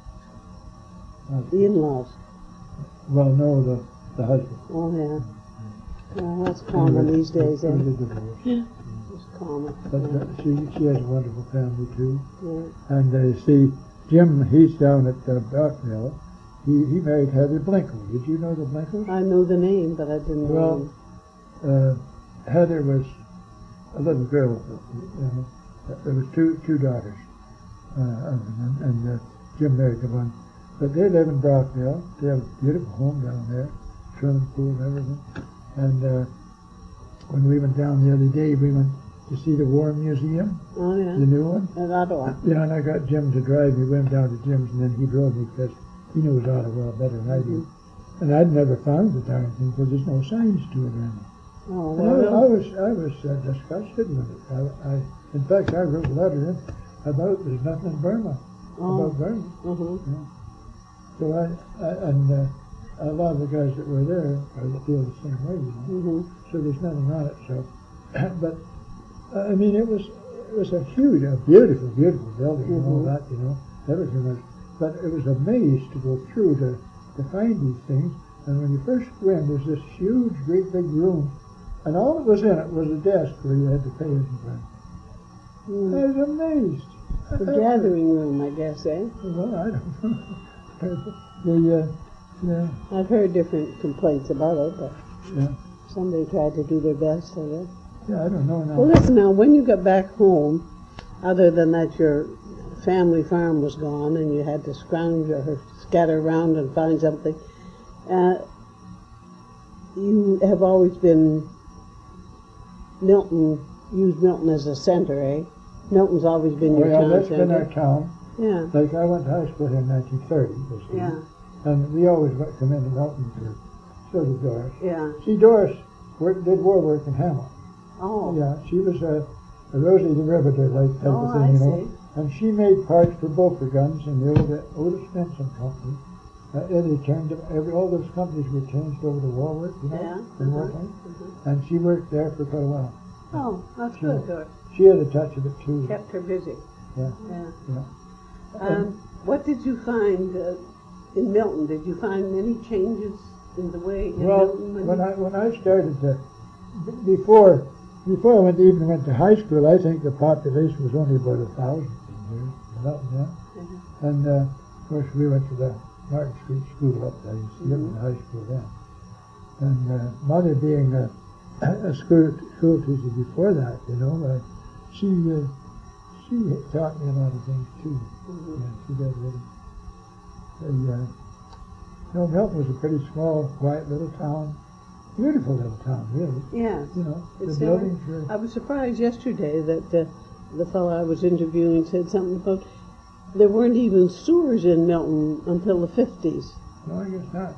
The in-laws. Well, no, the husband. Oh, yeah. Well, that's common these days, It eh? was a divorce. It's common. But she has a wonderful family too. Yeah. And see, Jim, he's down at Brockville. He married Heather Blinko. Did you know the Blinkos? I know the name, but I didn't know Well, Heather was a little girl. There was two daughters, and Jim married the one. But they live in Brockville. They have a beautiful home down there, swimming pool and everything. And when we went down the other day, we went to see the War Museum, Oh, yeah. the new one. At Ottawa. Yeah, and I got Jim to drive me. We went down to Jim's, and then he drove me because he knows Ottawa better than I do. And I'd never found the darn thing because there's no signs to it or anything. Oh, And well. I was disgusted with it. In fact, I wrote a letter in about there's nothing in Burma about Burma. Uh-huh. So a lot of the guys that were there feel the same way, you know. Mm-hmm. So there's nothing on it. So, but I mean, it was a huge, a beautiful building and all that, you know. Everything was, but it was a maze to go through to find these things. And when you first go in, there's this huge, great big room, and all that was in it was a desk where you had to pay anything. I was amazed. The gathering room, I guess, eh? Well, I don't know. Yeah, I've heard different complaints about it, but yeah. somebody tried to do their best, I guess. Yeah, I don't know now. Well, listen now, when you got back home, other than that your family farm was gone and you had to scrounge or scatter around and find something, you have always been used Milton as a center, eh? Milton's always been your town that's center. been our town. Yeah. Like I went to high school here in 1930, you see. Yeah. And we always went come into Milton for so did Doris. Yeah. See, Doris did war work in Hamilton. Oh. Yeah, she was a Rosie the Riveter like type of thing, I you know. see. And she made parts for Boker guns in the old Otis Benson company. And they turned them, all those companies were changed over to war work, you know, Yeah. in wartime. And she worked there for quite a while. Oh, that's good, Doris. She had a touch of it too. Kept her busy. Yeah. Yeah. What did you find in Milton? Did you find any changes in the way in Milton? When I started to, before I even went to high school, I think the population was only about 1,000 here in Milton, yeah. And of course we went to the Martin Street School up there. You see, up in high school then. And Mother being a school teacher before that, you know, she taught me a lot of things too. Yeah, she did really. No, Milton was a pretty small, quiet little town. Beautiful little town, really. Yeah. You know, It's the buildings were... I was surprised yesterday that the fellow I was interviewing said something about there weren't even sewers in Milton until the 50s. No, I guess not.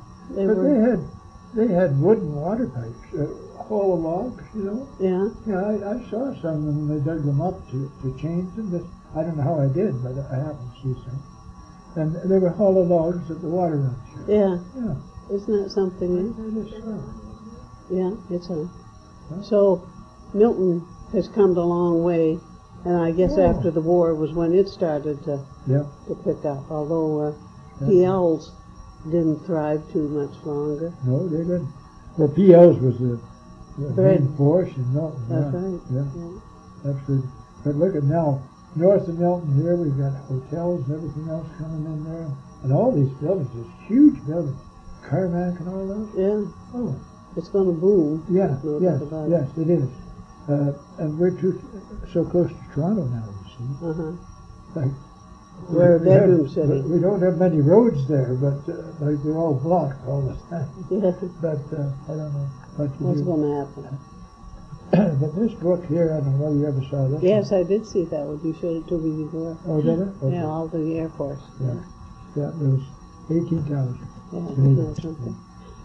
They had wooden water pipes, hollow logs, you know. Yeah. Yeah, I saw some when they dug them up to change them. I don't know how I did, but I happened to see some. And they were hollow logs that the water runs through. Yeah. Yeah. Isn't that something? It is so. Yeah, it's a. So Milton has come a long way, and I guess after the war was when it started to pick up. Although PLs didn't thrive too much longer. No, they didn't. Well, PLs was the main force in Milton. That's right. Yeah. Absolutely. But look at now, north of Milton here, we've got hotels and everything else coming in there, and all these buildings, these huge buildings, Carmack and all those. Yeah. Oh. It's going to boom. Yeah, no yes, doubt about yes, it is. And we're so close to Toronto now, you see. Uh-huh. Like, we're a bedroom city. We don't have many roads there, but like they're all blocked all the time. Yeah. But I don't know what's going to happen. But this book here, I don't know whether you ever saw this. Yes, I did see that one. You showed it to me before. Oh, did it? Okay. Yeah, all the Air Force. Yeah. Yeah, it was 18,000. Yeah, isn't that something?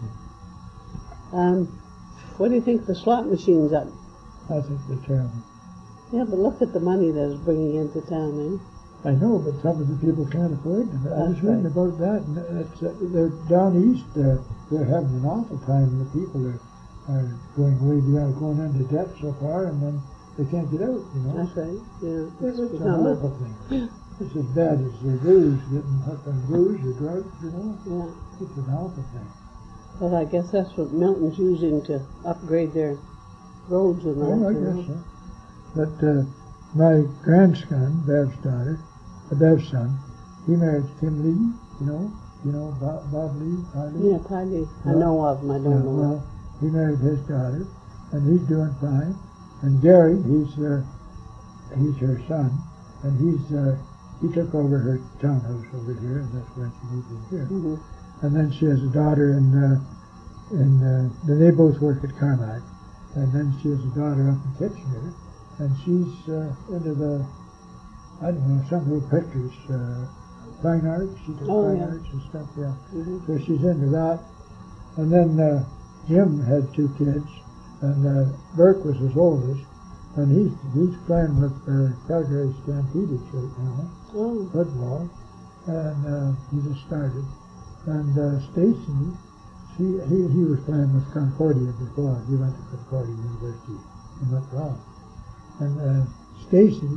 What do you think of the slot machines up? I think they're terrible. Yeah, but look at the money that it's bringing into town, eh? I know, but some of the people can't afford them. I was reading about that, and they're down east. They're having an awful time. The people are going way beyond, going into debt so far, and then they can't get out. You know. That's right. Yeah. It's a horrible thing. It's as bad as the booze, getting hooked on booze or drugs. You know. Yeah. It's an awful thing. Well, I guess that's what Milton's using to upgrade their roads and that. Oh, I guess so. But my grandson, Bev's son, he married Kim Lee, you know Bob Lee, Yeah, Paddy. I know of him, I don't know. Well, he married his daughter, and he's doing fine. And Gary, he's her son, and he took over her townhouse over here, and that's why she moved in here. Mm-hmm. And then she has a daughter then they both work at Carmack, and then she has a daughter up in Kitchener, and she's into the, I don't know, some of her pictures, fine arts, she does fine arts and stuff, yeah. Mm-hmm. So she's into that. And then Jim had 2 kids, and Burke was his oldest, and he's playing with Calgary Stampeders right now, football, and he just started. And Stacy, he was playing with Concordia before. He went to Concordia University in Montreal. And Stacy,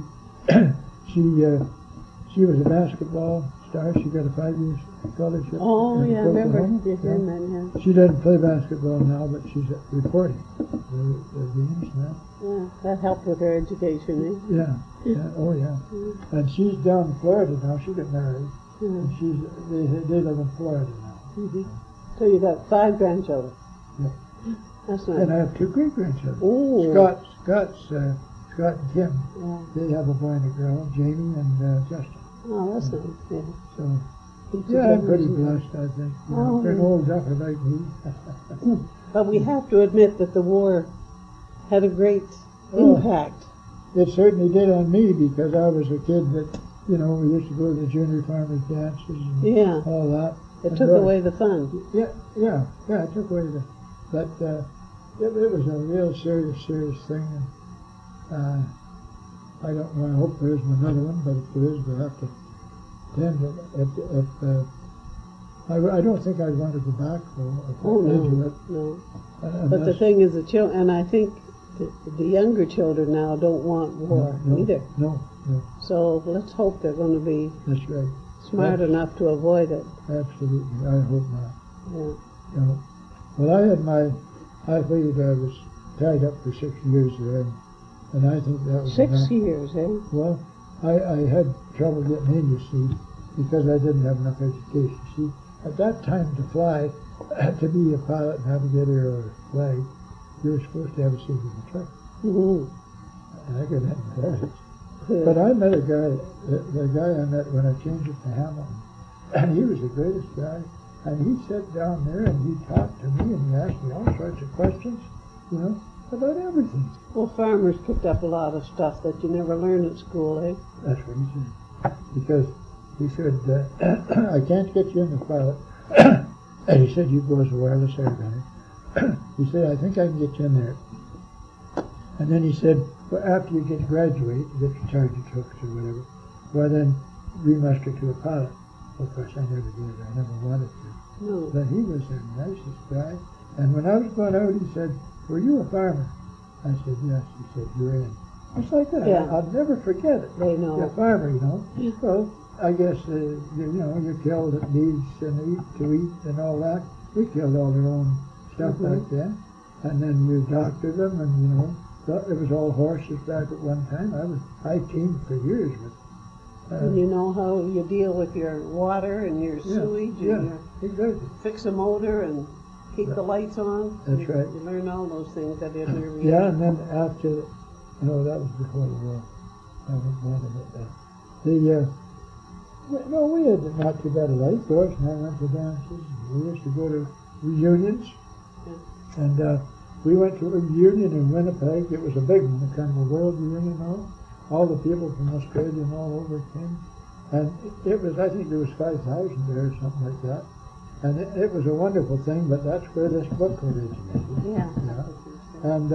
she was a basketball star. She got a 5-year scholarship. Oh, yeah, I remember hearing that, yeah. She doesn't play basketball now, but she's reporting the games now. Yeah, that helped with her education, eh? Yeah, oh yeah. And she's down in Florida now. She got married. And they live in Florida now. Mm-hmm. So you got 5 grandchildren. Yeah. That's nice. And I have 2 great-grandchildren. Ooh. Scott and Kim. Yeah. They have a boy and a girl, Jamie and Justin. Oh, that's nice. Yeah. So, Keep yeah, I'm together. pretty blessed, I think. You know, Oh, for an yeah. old duffer like me. But we have to admit that the war had a great Oh. impact. It certainly did on me because I was a kid that, you know, we used to go to the junior farmers dances and Yeah. all that. It And took really- away the fun. Yeah, it took away but it was a real serious thing. And, I don't know, I hope there isn't another one, but if there is, we'll have to attend it. I don't think I'd want to go back Oh, into no, it. no. And But the that's- thing is, the children, and I think the younger children now don't want war no, either. No, So let's hope they're going to be that's right. smart enough to avoid it. Absolutely, I hope not. Yeah. You know, well, I believe I was tied up for 6 years there, and I think that was 6 enough. years, eh? Well, I had trouble getting in, you see, because I didn't have enough education. See, at that time to fly, to be a pilot, navigator, or flag, you were supposed to have a seat in the truck. Mm-hmm. And I couldn't have that. But I met a guy, the guy I met when I changed it to Hamilton, and he was the greatest guy. And he sat down there and he talked to me and he asked me all sorts of questions, you know, about everything. Well, farmers picked up a lot of stuff that you never learn at school, eh? That's what he said. Because he said, I can't get you in the pilot. And he said, you go as a wireless airgunner. He said, I think I can get you in there. And then he said, well, after you graduate, you get your sergeant hooks or whatever, well then remuster to a pilot. Well, of course, I never did. I never wanted to. No. But he was the nicest guy. And when I was going out, he said, were you a farmer? I said, yes. He said, you're in. It's like that. Yeah. I'll never forget it. They know. You're a farmer, you know. Well, I guess, you killed at needs and to eat and all that. We killed all their own stuff Mhm. back then. And then you doctored them and, you know, it was all horses back at one time. I teamed for years with And you know how you deal with your water and your sewage and exactly. fix a motor and keep the lights on. That's you, right. You learn all those things that in your Yeah, and then after, that was before the war. I went more than it. We had not too bad a life, of course, and I went to dances. We used to go to reunions, and we went to a reunion in Winnipeg. It was a big one, a kind of a world reunion, all the people from Australia and all over came. And it was, I think there was 5,000 there or something like that. And it was a wonderful thing, but that's where this book originated. Yeah. And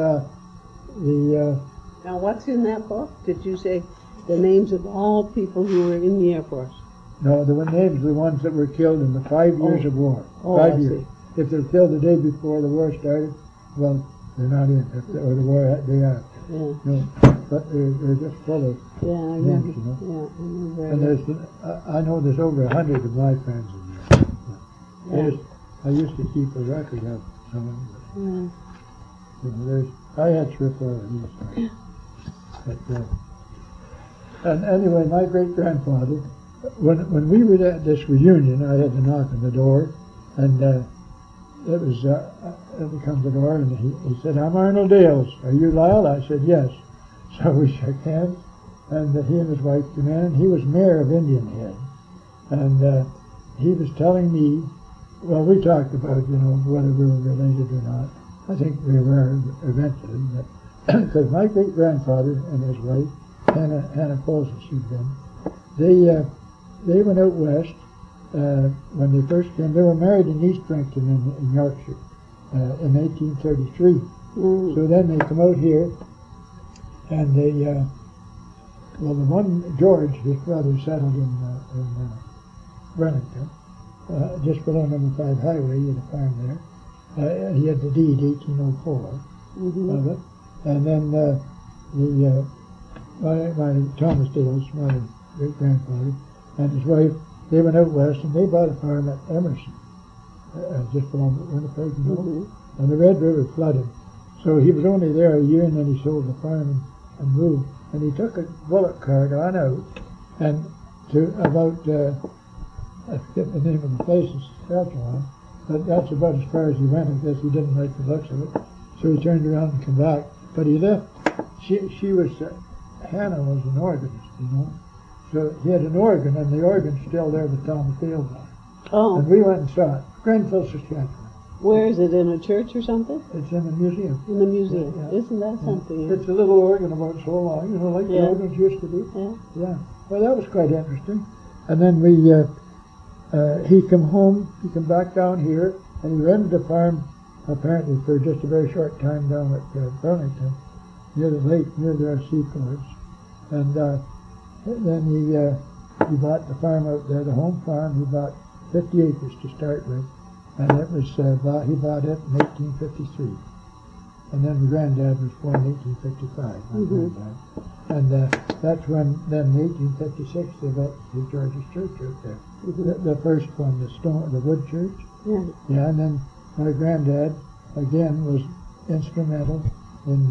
Now, what's in that book? Did you say the names of all people who were in the Air Force? no, there were names of the ones that were killed in the 5 years of war. Oh, 5 I years. see. If they're killed the day before the war started, well, they're not in. Or the war that day after. Yeah. No, but they're just full of Yeah, I names, remember. you know. Yeah, I remember. And I know there's over 100 of my friends in there. Yeah. I used to keep a record of some of them. Yeah. You know, I had 3 or 4 of these. But, and anyway, my great-grandfather, when we were at this reunion, I had to knock on the door, and it was, there comes the door, and he said, I'm Arnold Dales. Are you Lyle? I said, yes. So we shook hands, and he and his wife came in, and he was mayor of Indian Head. And he was telling me, well, we talked about, whether we were related or not. I think we were eventually, because my great-grandfather and his wife, Hannah Colson, she'd been, they went out west when they first came. They were married in East Brinton in Yorkshire in 1833. So then they come out here, and the one, George, his brother, settled in Remington, just below number 5 highway. He had a farm there. He had the deed, 1804, of it. And then my Thomas Dales, my great-grandfather, and his wife, they went out west, and they bought a farm at Emerson, just below Winnipeg, and the Red River flooded. So he was only there a year, and then he sold the farm and moved. And he took a bullock cart on out, and to about, I forget the name of the place, in Saskatchewan, but that's about as far as he went. I guess he didn't like the looks of it. So he turned around and came back. But he left she was, Hannah was an organist, you know. So he had an organ, and the organ's still there that's on the field now. Oh, And we went and saw it. Granville, Saskatchewan. where is it, in a church or something? It's in the museum. In the museum. Yeah. Isn't that something? It's a little organ about so long, you know, like Yeah. the organs used to be. Yeah. Yeah. Well, that was quite interesting. And then he come home, he come back down here, and he rented a farm, apparently for just a very short time down at Burlington, near the lake, near their seaports. And then he bought the farm out there, the home farm. He bought 50 acres to start with, and it was he bought it in 1853. And then my granddad was born in 1855. My granddad. And that's when, then in 1856, they built St. George's Church out there. The first one, the wood church. Yeah. Yeah, and then my granddad, again, was instrumental in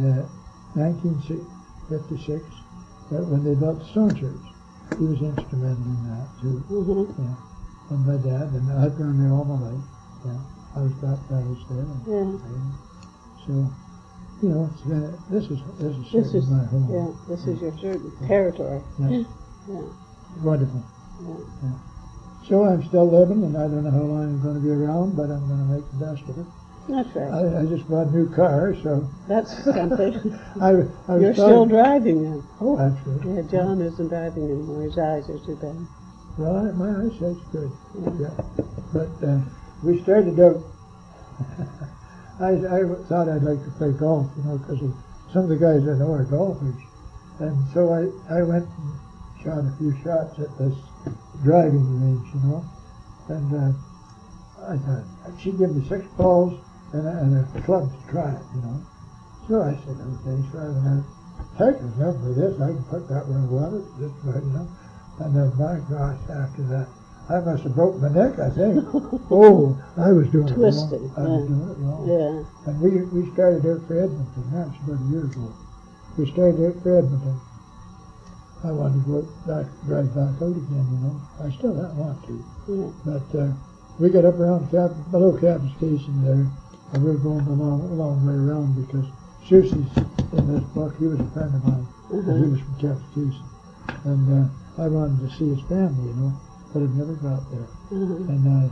1956, when they built the stone church. He was instrumental in that, too. Yeah. And my dad, and I've gone there all my life. Yeah. I was baptized there. Yeah. So, you know, this is my home. Yeah, this is your certain territory. Yeah. Yeah. Wonderful. Yeah. So I'm still living, and I don't know how long I'm going to be around, but I'm going to make the best of it. That's right. I just bought a new car, so That's something. I You're still driving then. Oh, that's good. Yeah, John isn't driving anymore. His eyes are too bad. Well, my eyesight's good. Yeah. But we started out. I thought I'd like to play golf, you know, because some of the guys I know are golfers, and so I went and shot a few shots at this driving range, you know, and I thought she'd give me 6 balls and a club to try it, you know. So I said, okay, so I went out. Heck, there's nothing for this. I can put that one in water, just right, you know. And then, my gosh, after that, I must have broke my neck, I think. Oh, I was doing Twisted, it wrong. I was doing it wrong. Yeah. And we started out for Edmonton. That's about a year ago. We started out for Edmonton. I wanted to go back, drive back out again, you know. I still don't want to. Yeah. But we got up around below Cabin Station there, and we were going a long way around because Susie's in this book. He was a friend of mine. And he was from Cabin Station. And I wanted to see his family, you know, but I've never got there. And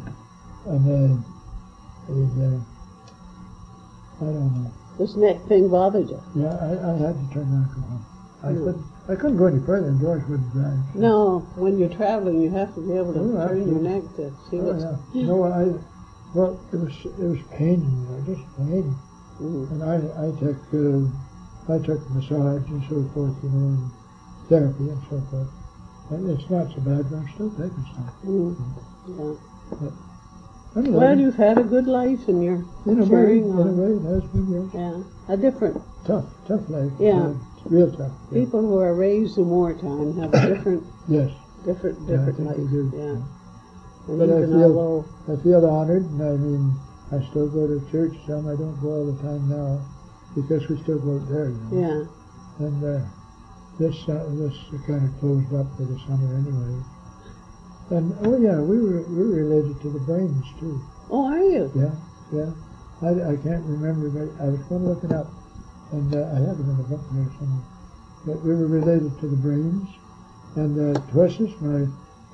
I don't know. This neck thing bothered you? Yeah, I had to turn around and go home. I couldn't go any further, and George wouldn't drive. No, when you're traveling, you have to be able to turn your neck to see what's... Yeah. No, well, it was paining, you know, just paining. And I took massage and so forth, you know, and therapy and so forth. And it's not so bad, but I'm still taking some. Yeah. But, Well, you've had a good life, and you're in a carrying way, on. it has been, yes. Yeah, a different... Tough life. Yeah. It's real tough. Yeah. People who are raised in wartime have a different Yes. different I think life. they do. Yeah. And But even although... I feel honored, and I mean, I still go to church some. I don't go all the time now, because we still go out there, you know. Yeah. And this kind of closed up for the summer anyway. And oh yeah, we were related to the Brains too. Oh, are you? Yeah. I can't remember, but I was going to look it up, and I have it in the book there somewhere. But we were related to the Brains, and Twissus, my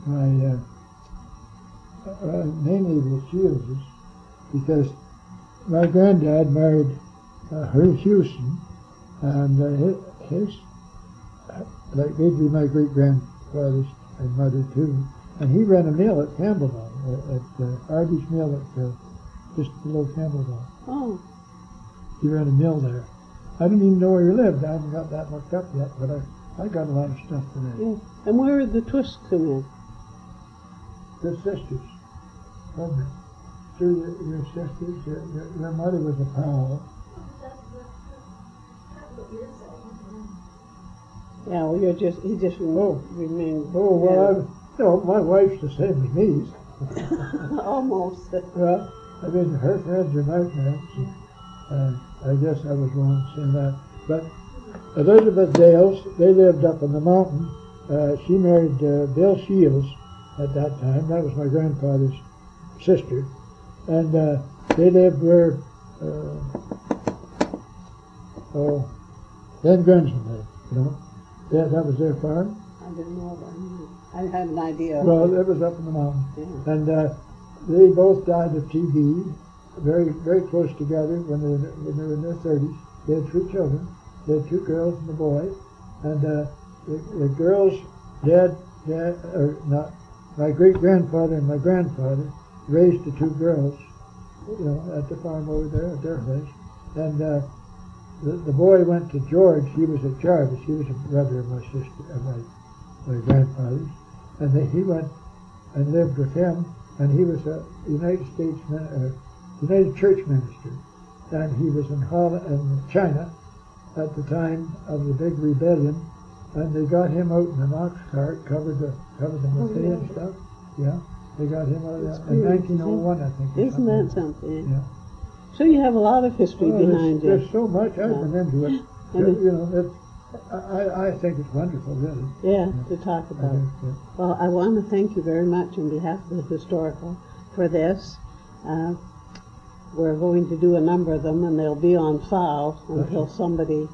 mainly the Shields, because my granddad married Hugh Houston, and his like they'd be my great grandfather's and mother too, and he ran a mill at Campbelltown, at Arby's Mill at just below Campbelltown. Oh. He ran a mill there. I didn't even know where he lived. I haven't got that looked up yet, but I got a lot of stuff today. Yeah. And where did the twist come in? The sisters, wasn't it? Through your sisters, your mother was a Powell. Yeah, well, he just remained... Oh, well, my wife's the same as me. Almost. Well, I mean, her friends are my friends. I guess I was wrong saying that. But Elizabeth Dales, they lived up on the mountain. She married Bill Shields at that time. That was my grandfather's sister. And they lived where, Then Grenson lived, you know. That was their farm. I didn't know about him. I had an idea. Well, it was up in the mountain. Yeah. And they both died of TB, very, very close together when they were in their 30s. They had 3 children. They had 2 girls and a boy. And the girls' my great-grandfather and my grandfather raised the 2 girls, you know, at the farm over there, at their place. And the boy went to George. He was at Jarvis. He was a brother of my sister, my grandfather's. And he went and lived with him. And he was a United Church minister. And he was in China at the time of the big rebellion. And they got him out in an ox cart, covered the buffet and stuff. Yeah, they got him out of that in 1901, I think. Isn't that something? Yeah. So you have a lot of history behind There's you. so much. I've been into it. You know, I think it's wonderful, really. Yeah, to talk about. Yeah. Well, I want to thank you very much on behalf of the Historical for this. We're going to do a number of them, and they'll be on file until somebody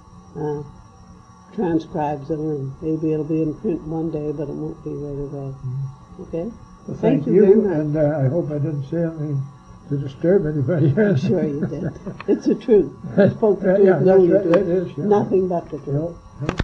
transcribes them, and maybe it'll be in print one day, but it won't be right away. Okay? Well, thank you very much. And I hope I didn't say anything to disturb anybody. I'm sure you did. It's the truth. I spoke the truth. Yeah, No, you right, did. it is, yeah. Nothing but the truth. No.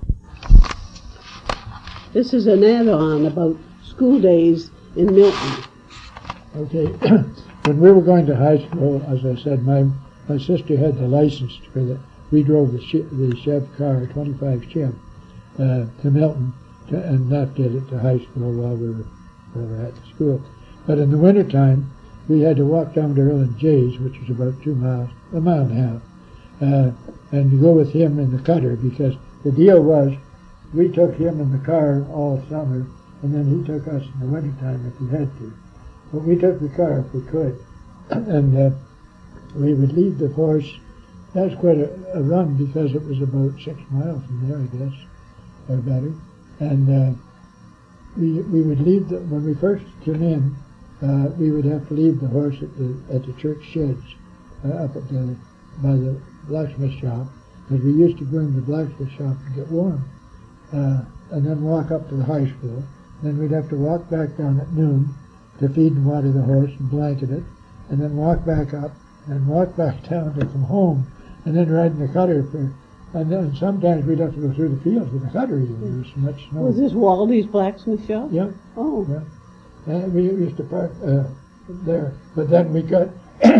This is an add-on about school days in Milton. Okay. When we were going to high school, as I said, my sister had the license for the. We drove the Chev car, 25 Chev, to Milton, and that did it to high school while we were at the school. But in the wintertime, we had to walk down to Earl and Jay's, which is about 2 miles, a mile and a half, and to go with him in the cutter, because the deal was we took him in the car all summer, and then he took us in the wintertime if we had to. But we took the car if we could, and we would leave the horse. That was quite a run, because it was about 6 miles from there, I guess, or better. And we would leave when we first came in. We would have to leave the horse at the church sheds up by the blacksmith shop, because we used to go in the blacksmith shop to get warm, and then walk up to the high school. Then we'd have to walk back down at noon to feed and water the horse and blanket it, and then walk back up and walk back down to come home, and then ride in the cutter and then sometimes we'd have to go through the fields with the cutter even. There was so much snow. Was this Waldy's blacksmith shop? Yeah. Oh. Yeah. And we used to park there. But then we got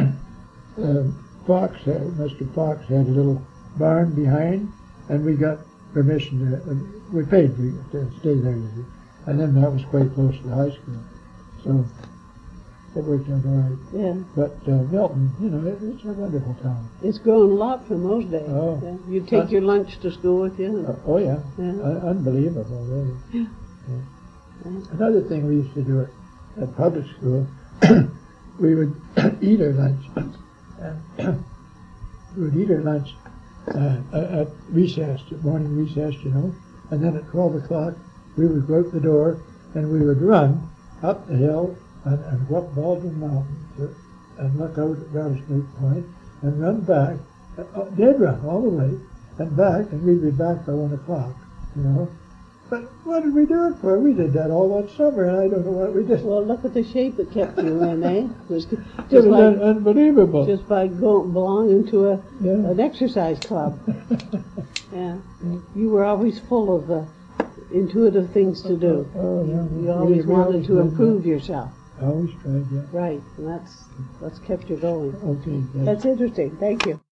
Mr. Fox had a little barn behind, and we got permission we paid to stay there. And then that was quite close to the high school. So it worked out all right. Yeah. But Milton, you know, it's a wonderful town. It's grown a lot from those days. Oh. Yeah. You take your lunch to school with you? Oh, yeah. Yeah. Unbelievable, really. Yeah. Yeah. Another thing we used to do at public school, we would eat our lunch. We would eat our lunch at recess, at morning recess, you know, and then at 12 o'clock we would go out the door and we would run up the hill and go up Baldwin Mountain and look out at Rattlesnake Point and run back, dead run all the way, and back, and we'd be back by 1 o'clock, you know. But what did we do it for? We did that all that summer, and I don't know what we did. Well, look at the shape it kept you in, eh? It was unbelievable. Just by belonging to an exercise club. Yeah. You were always full of intuitive things to do. Oh, yeah. You always wanted to improve yourself. I always tried, yeah. Right, and that's kept you going. Okay. That's interesting. Thank you.